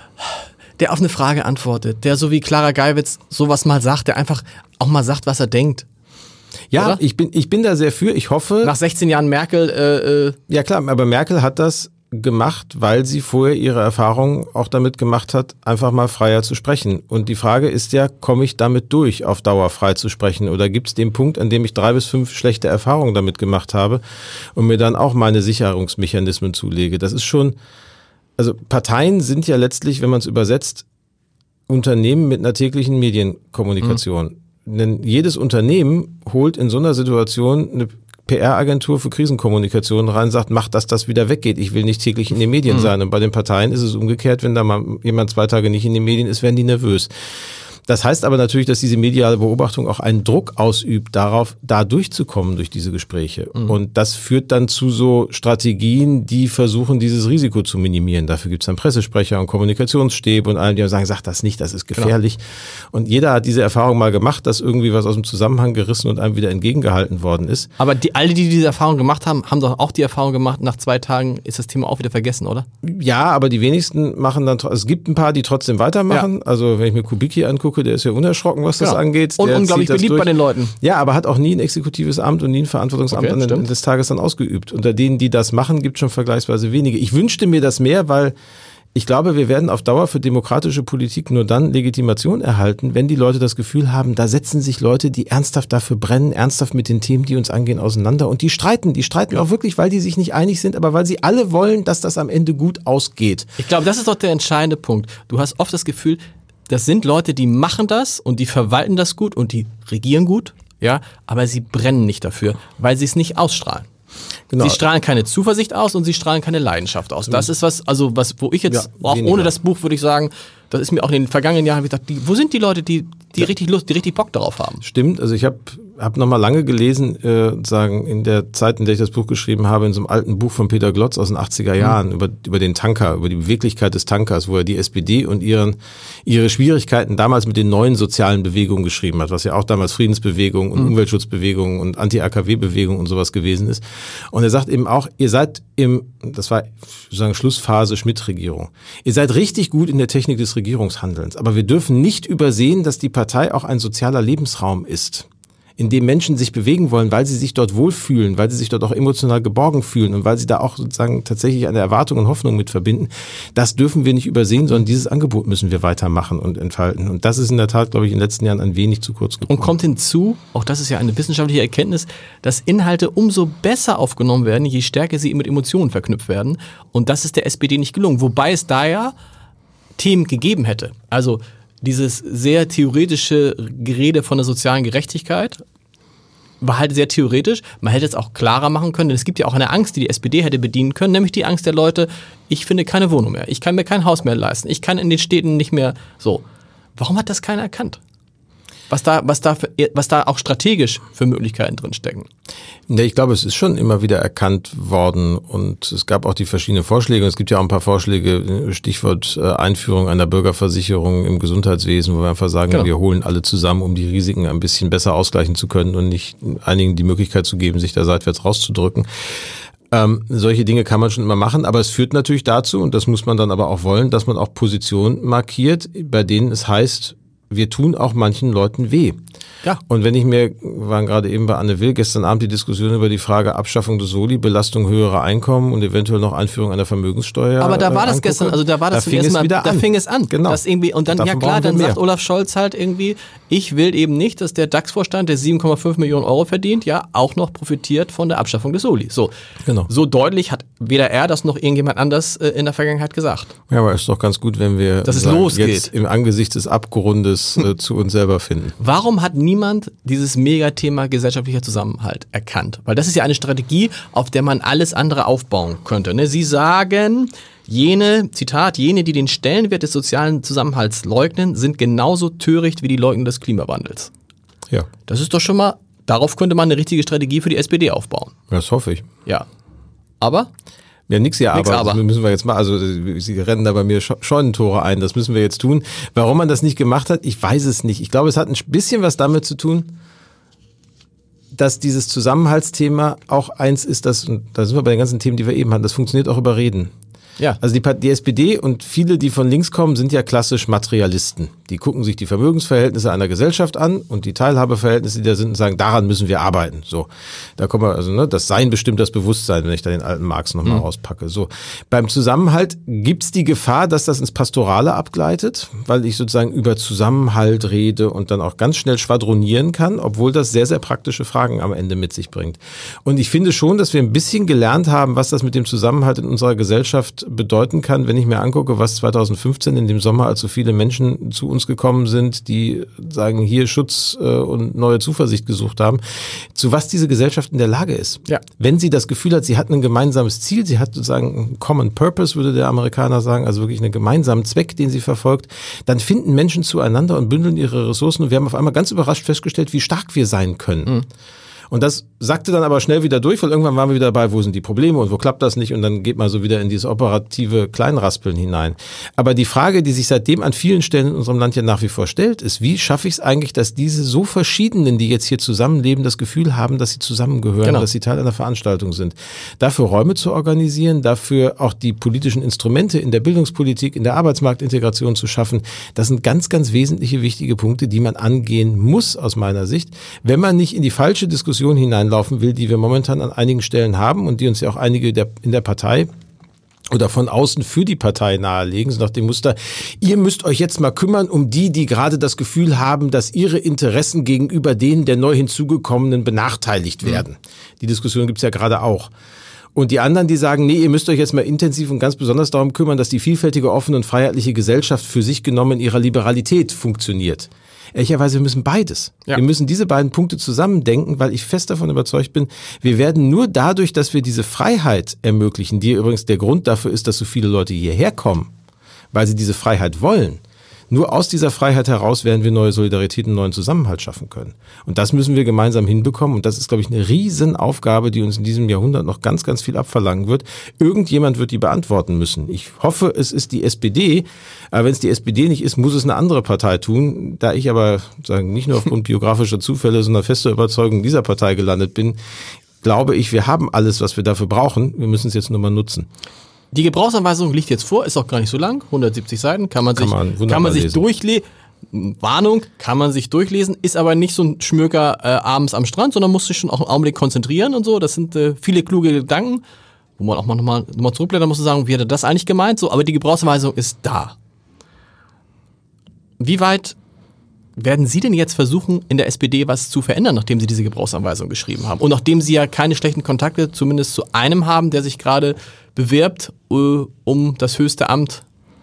der auf eine Frage antwortet, der so wie Clara Geiwitz sowas mal sagt, der einfach auch mal sagt, was er denkt. Ja, oder? ich bin, ich bin da sehr für. Ich hoffe. Nach sechzehn Jahren Merkel. Äh, äh ja klar, aber Merkel hat das gemacht, weil sie vorher ihre Erfahrungen auch damit gemacht hat, einfach mal freier zu sprechen. Und die Frage ist ja, komme ich damit durch, auf Dauer frei zu sprechen? Oder gibt es den Punkt, an dem ich drei bis fünf schlechte Erfahrungen damit gemacht habe und mir dann auch meine Sicherungsmechanismen zulege? Das ist schon, also Parteien sind ja letztlich, wenn man es übersetzt, Unternehmen mit einer täglichen Medienkommunikation. Mhm. Denn jedes Unternehmen holt in so einer Situation eine P R-Agentur für Krisenkommunikation rein, sagt, mach, dass das wieder weggeht. Ich will nicht täglich in den Medien mhm. sein. Und bei den Parteien ist es umgekehrt, wenn da mal jemand zwei Tage nicht in den Medien ist, werden die nervös. Das heißt aber natürlich, dass diese mediale Beobachtung auch einen Druck ausübt, darauf, da durchzukommen durch diese Gespräche. Mhm. Und das führt dann zu so Strategien, die versuchen, dieses Risiko zu minimieren. Dafür gibt es dann Pressesprecher und Kommunikationsstäbe und allen, die sagen, sag das nicht, das ist gefährlich. Genau. Und jeder hat diese Erfahrung mal gemacht, dass irgendwie was aus dem Zusammenhang gerissen und einem wieder entgegengehalten worden ist. Aber die, alle, die diese Erfahrung gemacht haben, haben doch auch die Erfahrung gemacht, nach zwei Tagen ist das Thema auch wieder vergessen, oder? Ja, aber die wenigsten machen dann, es gibt ein paar, die trotzdem weitermachen. Ja. Also wenn ich mir Kubicki angucke, der ist ja unerschrocken, was das genau. angeht. Und der unglaublich beliebt durch. Bei den Leuten. Ja, aber hat auch nie ein exekutives Amt und nie ein Verantwortungsamt okay, an den, des Tages dann ausgeübt. Unter denen, die das machen, gibt es schon vergleichsweise wenige. Ich wünschte mir das mehr, weil ich glaube, wir werden auf Dauer für demokratische Politik nur dann Legitimation erhalten, wenn die Leute das Gefühl haben, da setzen sich Leute, die ernsthaft dafür brennen, ernsthaft mit den Themen, die uns angehen, auseinander. Und die streiten. Die streiten ja. auch wirklich, weil die sich nicht einig sind, aber weil sie alle wollen, dass das am Ende gut ausgeht. Ich glaube, das ist doch der entscheidende Punkt. Du hast oft das Gefühl, das sind Leute, die machen das und die verwalten das gut und die regieren gut, ja, aber sie brennen nicht dafür, weil sie es nicht ausstrahlen. Genau. Sie strahlen keine Zuversicht aus und sie strahlen keine Leidenschaft aus. Das ist was, also was, wo ich jetzt, ja, auch ohne das Buch würde ich sagen, das ist mir auch in den vergangenen Jahren, habe ich gedacht, die, wo sind die Leute, die, die ja. richtig Lust, die richtig Bock darauf haben? Stimmt, also ich habe hab noch mal lange gelesen, äh, sagen in der Zeit, in der ich das Buch geschrieben habe, in so einem alten Buch von Peter Glotz aus den achtziger Jahren, mhm. über, über den Tanker, über die Beweglichkeit des Tankers, wo er die S P D und ihren, ihre Schwierigkeiten damals mit den neuen sozialen Bewegungen geschrieben hat, was ja auch damals Friedensbewegung und mhm. Umweltschutzbewegung und Anti-A K W-Bewegung und sowas gewesen ist. Und er sagt eben auch, ihr seid im, das war sozusagen Schlussphase Schmidt-Regierung, ihr seid richtig gut in der Technik des Regierungshandelns, aber wir dürfen nicht übersehen, dass die Partei auch ein sozialer Lebensraum ist. in dem Menschen sich bewegen wollen, weil sie sich dort wohlfühlen, weil sie sich dort auch emotional geborgen fühlen und weil sie da auch sozusagen tatsächlich eine Erwartung und Hoffnung mit verbinden, das dürfen wir nicht übersehen, sondern dieses Angebot müssen wir weitermachen und entfalten. Und das ist in der Tat, glaube ich, in den letzten Jahren ein wenig zu kurz gekommen. Und kommt hinzu, auch das ist ja eine wissenschaftliche Erkenntnis, dass Inhalte umso besser aufgenommen werden, je stärker sie mit Emotionen verknüpft werden. Und das ist der S P D nicht gelungen. Wobei es da ja Themen gegeben hätte. Also dieses sehr theoretische Gerede von der sozialen Gerechtigkeit war halt sehr theoretisch. Man hätte es auch klarer machen können, denn es gibt ja auch eine Angst, die die S P D hätte bedienen können, nämlich die Angst der Leute, ich finde keine Wohnung mehr, ich kann mir kein Haus mehr leisten, ich kann in den Städten nicht mehr so. Warum hat das keiner erkannt? Was da, was da, für, was da auch strategisch für Möglichkeiten drinstecken. Ja, ich glaube, es ist schon immer wieder erkannt worden und es gab auch die verschiedenen Vorschläge. Und es gibt ja auch ein paar Vorschläge, Stichwort äh, Einführung einer Bürgerversicherung im Gesundheitswesen, wo wir einfach sagen, genau. wir holen alle zusammen, um die Risiken ein bisschen besser ausgleichen zu können und nicht einigen die Möglichkeit zu geben, sich da seitwärts rauszudrücken. Ähm, solche Dinge kann man schon immer machen, aber es führt natürlich dazu, und das muss man dann aber auch wollen, dass man auch Positionen markiert, bei denen es heißt, wir tun auch manchen Leuten weh. Ja. Und wenn ich mir, wir waren gerade eben bei Anne Will, gestern Abend die Diskussion über die Frage Abschaffung des Soli, Belastung höherer Einkommen und eventuell noch Einführung einer Vermögenssteuer. Aber da war das angucke, gestern, also da war das da zum ersten Mal, da an. fing es an. Genau. Das irgendwie, und dann, Davon ja klar, dann mehr. sagt Olaf Scholz halt irgendwie, ich will eben nicht, dass der DAX-Vorstand, der sieben Komma fünf Millionen Euro verdient, ja, auch noch profitiert von der Abschaffung des Soli. So, genau. so deutlich hat weder er das noch irgendjemand anders äh, in der Vergangenheit gesagt. Ja, aber ist doch ganz gut, wenn wir dass es sagen, losgeht. Jetzt im Angesicht des Abgrundes äh, zu uns selber finden. Warum hat niemand dieses Megathema gesellschaftlicher Zusammenhalt erkannt? Weil das ist ja eine Strategie, auf der man alles andere aufbauen könnte. Ne? Sie sagen, jene, Zitat, jene, die den Stellenwert des sozialen Zusammenhalts leugnen, sind genauso töricht wie die Leugner des Klimawandels. Ja. Das ist doch schon mal, darauf könnte man eine richtige Strategie für die S P D aufbauen. Das hoffe ich. Ja. Aber? Ja, nix ja, nix aber, aber. Das müssen wir jetzt mal, also Sie rennen da bei mir Scheunentore ein, das müssen wir jetzt tun. Warum man das nicht gemacht hat, ich weiß es nicht. Ich glaube, es hat ein bisschen was damit zu tun, dass dieses Zusammenhaltsthema auch eins ist, das, und da sind wir bei den ganzen Themen, die wir eben hatten, das funktioniert auch über Reden. Ja. Also die, die S P D und viele, die von links kommen, sind ja klassisch Materialisten. Die gucken sich die Vermögensverhältnisse einer Gesellschaft an und die Teilhabeverhältnisse, die da sind, und sagen, daran müssen wir arbeiten. So, da kommen wir, also ne, das Sein bestimmt das Bewusstsein, wenn ich da den alten Marx nochmal mhm. rauspacke. So, beim Zusammenhalt gibt's die Gefahr, dass das ins Pastorale abgleitet, weil ich sozusagen über Zusammenhalt rede und dann auch ganz schnell schwadronieren kann, obwohl das sehr, sehr praktische Fragen am Ende mit sich bringt. Und ich finde schon, dass wir ein bisschen gelernt haben, was das mit dem Zusammenhalt in unserer Gesellschaft bedeuten kann, wenn ich mir angucke, was zweitausendfünfzehn in dem Sommer, als so viele Menschen zu uns gekommen sind, die sagen, hier Schutz äh, und neue Zuversicht gesucht haben, zu was diese Gesellschaft in der Lage ist. Ja. Wenn sie das Gefühl hat, sie hat ein gemeinsames Ziel, sie hat sozusagen einen Common Purpose, würde der Amerikaner sagen, also wirklich einen gemeinsamen Zweck, den sie verfolgt, dann finden Menschen zueinander und bündeln ihre Ressourcen und wir haben auf einmal ganz überrascht festgestellt, wie stark wir sein können. Mhm. Und das sagte dann aber schnell wieder durch, weil irgendwann waren wir wieder dabei, wo sind die Probleme und wo klappt das nicht und dann geht man so wieder in dieses operative Kleinraspeln hinein. Aber die Frage, die sich seitdem an vielen Stellen in unserem Land ja nach wie vor stellt, ist, wie schaffe ich es eigentlich, dass diese so verschiedenen, die jetzt hier zusammenleben, das Gefühl haben, dass sie zusammengehören, genau. dass sie Teil einer Veranstaltung sind. Dafür Räume zu organisieren, dafür auch die politischen Instrumente in der Bildungspolitik, in der Arbeitsmarktintegration zu schaffen, das sind ganz, ganz wesentliche, wichtige Punkte, die man angehen muss aus meiner Sicht, wenn man nicht in die falsche Diskussion hineinlaufen will, die wir momentan an einigen Stellen haben und die uns ja auch einige der, in der Partei oder von außen für die Partei nahelegen, so nach dem Muster, ihr müsst euch jetzt mal kümmern um die, die gerade das Gefühl haben, dass ihre Interessen gegenüber denen der neu hinzugekommenen benachteiligt werden. Mhm. Die Diskussion gibt's ja gerade auch. Und die anderen, die sagen, nee, ihr müsst euch jetzt mal intensiv und ganz besonders darum kümmern, dass die vielfältige, offene und freiheitliche Gesellschaft für sich genommen in ihrer Liberalität funktioniert. Ehrlicherweise, wir müssen beides. Ja. Wir müssen diese beiden Punkte zusammendenken, weil ich fest davon überzeugt bin, wir werden nur dadurch, dass wir diese Freiheit ermöglichen, die übrigens der Grund dafür ist, dass so viele Leute hierher kommen, weil sie diese Freiheit wollen. Nur aus dieser Freiheit heraus werden wir neue Solidarität und neuen Zusammenhalt schaffen können. Und das müssen wir gemeinsam hinbekommen. Und das ist, glaube ich, eine Riesenaufgabe, die uns in diesem Jahrhundert noch ganz, ganz viel abverlangen wird. Irgendjemand wird die beantworten müssen. Ich hoffe, es ist die S P D. Aber wenn es die S P D nicht ist, muss es eine andere Partei tun. Da ich aber sagen nicht nur aufgrund biografischer Zufälle, sondern fester Überzeugung dieser Partei gelandet bin, glaube ich, wir haben alles, was wir dafür brauchen. Wir müssen es jetzt nur mal nutzen. Die Gebrauchsanweisung liegt jetzt vor, ist auch gar nicht so lang, hundertsiebzig Seiten, kann man sich, kann man, kann man sich durchlesen. Warnung, kann man sich durchlesen, ist aber nicht so ein Schmöker äh, abends am Strand, sondern muss sich schon auch einen Augenblick konzentrieren und so. Das sind äh, viele kluge Gedanken, wo man auch mal nochmal noch mal zurückblättern muss und sagen, wie hat er das eigentlich gemeint? So, aber die Gebrauchsanweisung ist da. Wie weit werden Sie denn jetzt versuchen, in der S P D was zu verändern, nachdem Sie diese Gebrauchsanweisung geschrieben haben? Und nachdem Sie ja keine schlechten Kontakte zumindest zu einem haben, der sich gerade bewirbt, uh, um das höchste Amt,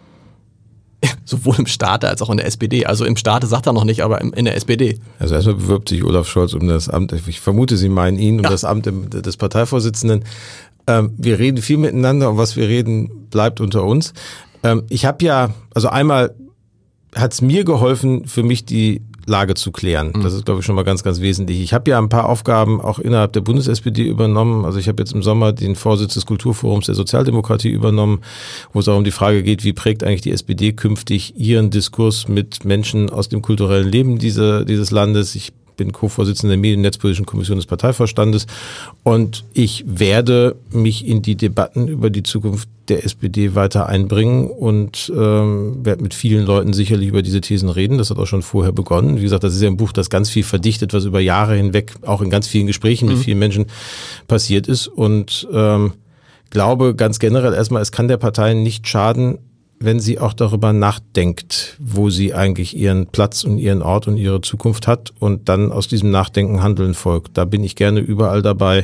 sowohl im Staate als auch in der S P D. Also im Staate sagt er noch nicht, aber in der S P D. Also erstmal bewirbt sich Olaf Scholz um das Amt, ich vermute, Sie meinen ihn, um ja. das Amt des Parteivorsitzenden. Ähm, wir reden viel miteinander und was wir reden, bleibt unter uns. Ähm, ich habe ja, also einmal hat es mir geholfen, für mich die Lage zu klären. Das ist, glaube ich, schon mal ganz, ganz wesentlich. Ich habe ja ein paar Aufgaben auch innerhalb der Bundes-S P D übernommen. Also ich habe jetzt im Sommer den Vorsitz des Kulturforums der Sozialdemokratie übernommen, wo es auch um die Frage geht, wie prägt eigentlich die S P D künftig ihren Diskurs mit Menschen aus dem kulturellen Leben diese, dieses Landes. Ich bin Co-Vorsitzender der Medien- und Netzpolitischen Kommission des Parteivorstandes und ich werde mich in die Debatten über die Zukunft der S P D weiter einbringen und ähm, werde mit vielen Leuten sicherlich über diese Thesen reden. Das hat auch schon vorher begonnen. Wie gesagt, das ist ja ein Buch, das ganz viel verdichtet, was über Jahre hinweg auch in ganz vielen Gesprächen mit mhm. vielen Menschen passiert ist und ähm, glaube ganz generell erstmal, es kann der Partei nicht schaden, wenn sie auch darüber nachdenkt, wo sie eigentlich ihren Platz und ihren Ort und ihre Zukunft hat und dann aus diesem Nachdenken Handeln folgt. Da bin ich gerne überall dabei,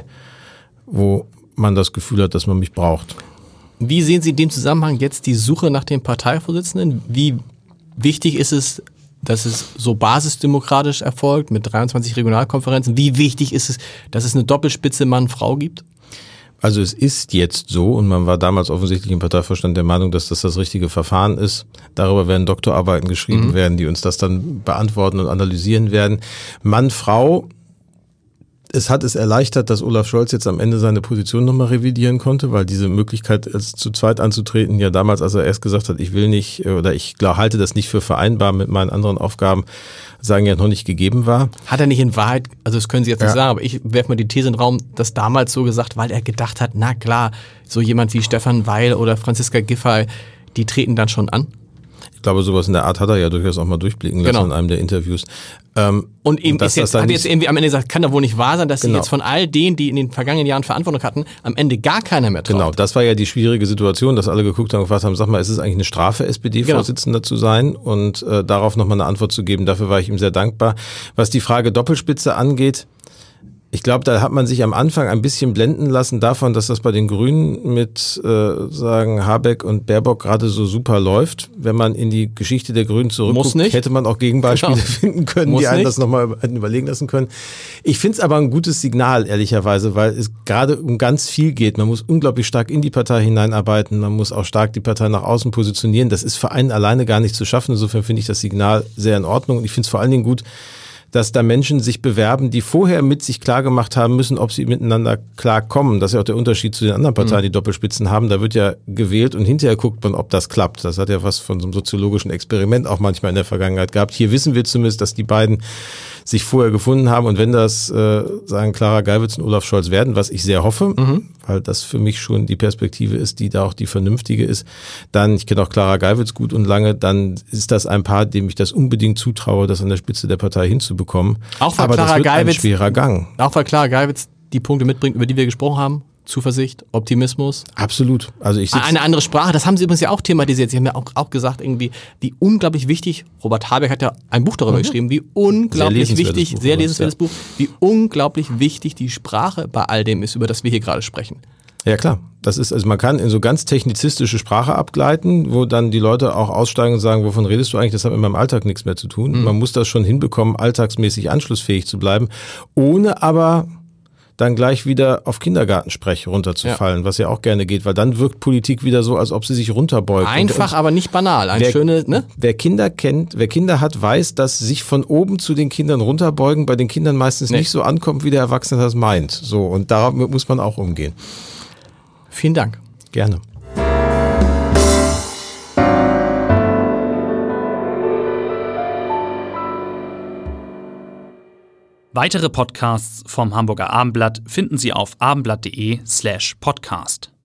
wo man das Gefühl hat, dass man mich braucht. Wie sehen Sie in dem Zusammenhang jetzt die Suche nach dem Parteivorsitzenden? Wie wichtig ist es, dass es so basisdemokratisch erfolgt mit dreiundzwanzig Regionalkonferenzen? Wie wichtig ist es, dass es eine Doppelspitze Mann-Frau gibt? Also es ist jetzt so, und man war damals offensichtlich im Parteivorstand der Meinung, dass das das richtige Verfahren ist. Darüber werden Doktorarbeiten geschrieben mhm. werden, die uns das dann beantworten und analysieren werden. Mann, Frau, es hat es erleichtert, dass Olaf Scholz jetzt am Ende seine Position nochmal revidieren konnte, weil diese Möglichkeit, als zu zweit anzutreten, ja damals, als er erst gesagt hat, ich will nicht, oder ich glaub, halte das nicht für vereinbar mit meinen anderen Aufgaben, sagen ja noch nicht gegeben war. Hat er nicht in Wahrheit, also das können Sie jetzt nicht ja. sagen, aber ich werfe mal die These in den Raum, dass damals so gesagt, weil er gedacht hat, na klar, so jemand wie Stefan Weil oder Franziska Giffey, die treten dann schon an? Ich glaube, sowas in der Art hat er ja durchaus auch mal durchblicken lassen genau. in einem der Interviews. Ähm, und eben ist jetzt, hat jetzt irgendwie am Ende gesagt, kann doch wohl nicht wahr sein, dass genau. sie jetzt von all denen, die in den vergangenen Jahren Verantwortung hatten, am Ende gar keiner mehr traut. Genau, das war ja die schwierige Situation, dass alle geguckt haben und gefragt haben, sag mal, ist es eigentlich eine Strafe, S P D-Vorsitzender genau. zu sein? Und äh, darauf nochmal eine Antwort zu geben, dafür war ich ihm sehr dankbar. Was die Frage Doppelspitze angeht, ich glaube, da hat man sich am Anfang ein bisschen blenden lassen davon, dass das bei den Grünen mit äh, sagen Habeck und Baerbock gerade so super läuft. Wenn man in die Geschichte der Grünen zurückguckt, hätte man auch Gegenbeispiele genau. finden können, Muss die einen nicht. das nochmal überlegen lassen können. Ich finde es aber ein gutes Signal, ehrlicherweise, weil es gerade um ganz viel geht. Man muss unglaublich stark in die Partei hineinarbeiten, man muss auch stark die Partei nach außen positionieren. Das ist für einen alleine gar nicht zu schaffen. Insofern finde ich das Signal sehr in Ordnung. Und ich finde es vor allen Dingen gut, dass da Menschen sich bewerben, die vorher mit sich klar gemacht haben müssen, ob sie miteinander klarkommen. Das ist ja auch der Unterschied zu den anderen Parteien, die Doppelspitzen haben. Da wird ja gewählt und hinterher guckt man, ob das klappt. Das hat ja was von so einem soziologischen Experiment auch manchmal in der Vergangenheit gehabt. Hier wissen wir zumindest, dass die beiden sich vorher gefunden haben. Und wenn das, äh, sagen Clara Geiwitz und Olaf Scholz werden, was ich sehr hoffe, mhm. weil das für mich schon die Perspektive ist, die da auch die vernünftige ist, dann, ich kenne auch Clara Geiwitz gut und lange, dann ist das ein Paar, dem ich das unbedingt zutraue, das an der Spitze der Partei hinzubekommen. Auch weil Aber Clara das wird Geiwitz, ein schwerer Gang. Auch weil Clara Geiwitz die Punkte mitbringt, über die wir gesprochen haben. Zuversicht, Optimismus. Absolut. Also ich Eine andere Sprache, das haben Sie übrigens ja auch thematisiert. Sie haben ja auch, auch gesagt, irgendwie, wie unglaublich wichtig, Robert Habeck hat ja ein Buch darüber mhm. geschrieben, wie unglaublich sehr wichtig, Buch, sehr lesenswertes ja. Buch, wie unglaublich wichtig die Sprache bei all dem ist, über das wir hier gerade sprechen. Ja klar, das ist, also man kann in so ganz technizistische Sprache abgleiten, wo dann die Leute auch aussteigen und sagen, wovon redest du eigentlich, das hat mit meinem Alltag nichts mehr zu tun. Mhm. Man muss das schon hinbekommen, alltagsmäßig anschlussfähig zu bleiben, ohne aber dann gleich wieder auf Kindergartensprech runterzufallen, ja. was ja auch gerne geht, weil dann wirkt Politik wieder so, als ob sie sich runterbeugt. Einfach, und, aber nicht banal. Ein wer, schöne, ne? Wer Kinder kennt, wer Kinder hat, weiß, dass sich von oben zu den Kindern runterbeugen bei den Kindern meistens nee. nicht so ankommt, wie der Erwachsene das meint. So, und damit muss man auch umgehen. Vielen Dank. Gerne. Weitere Podcasts vom Hamburger Abendblatt finden Sie auf abendblatt.de slash podcast.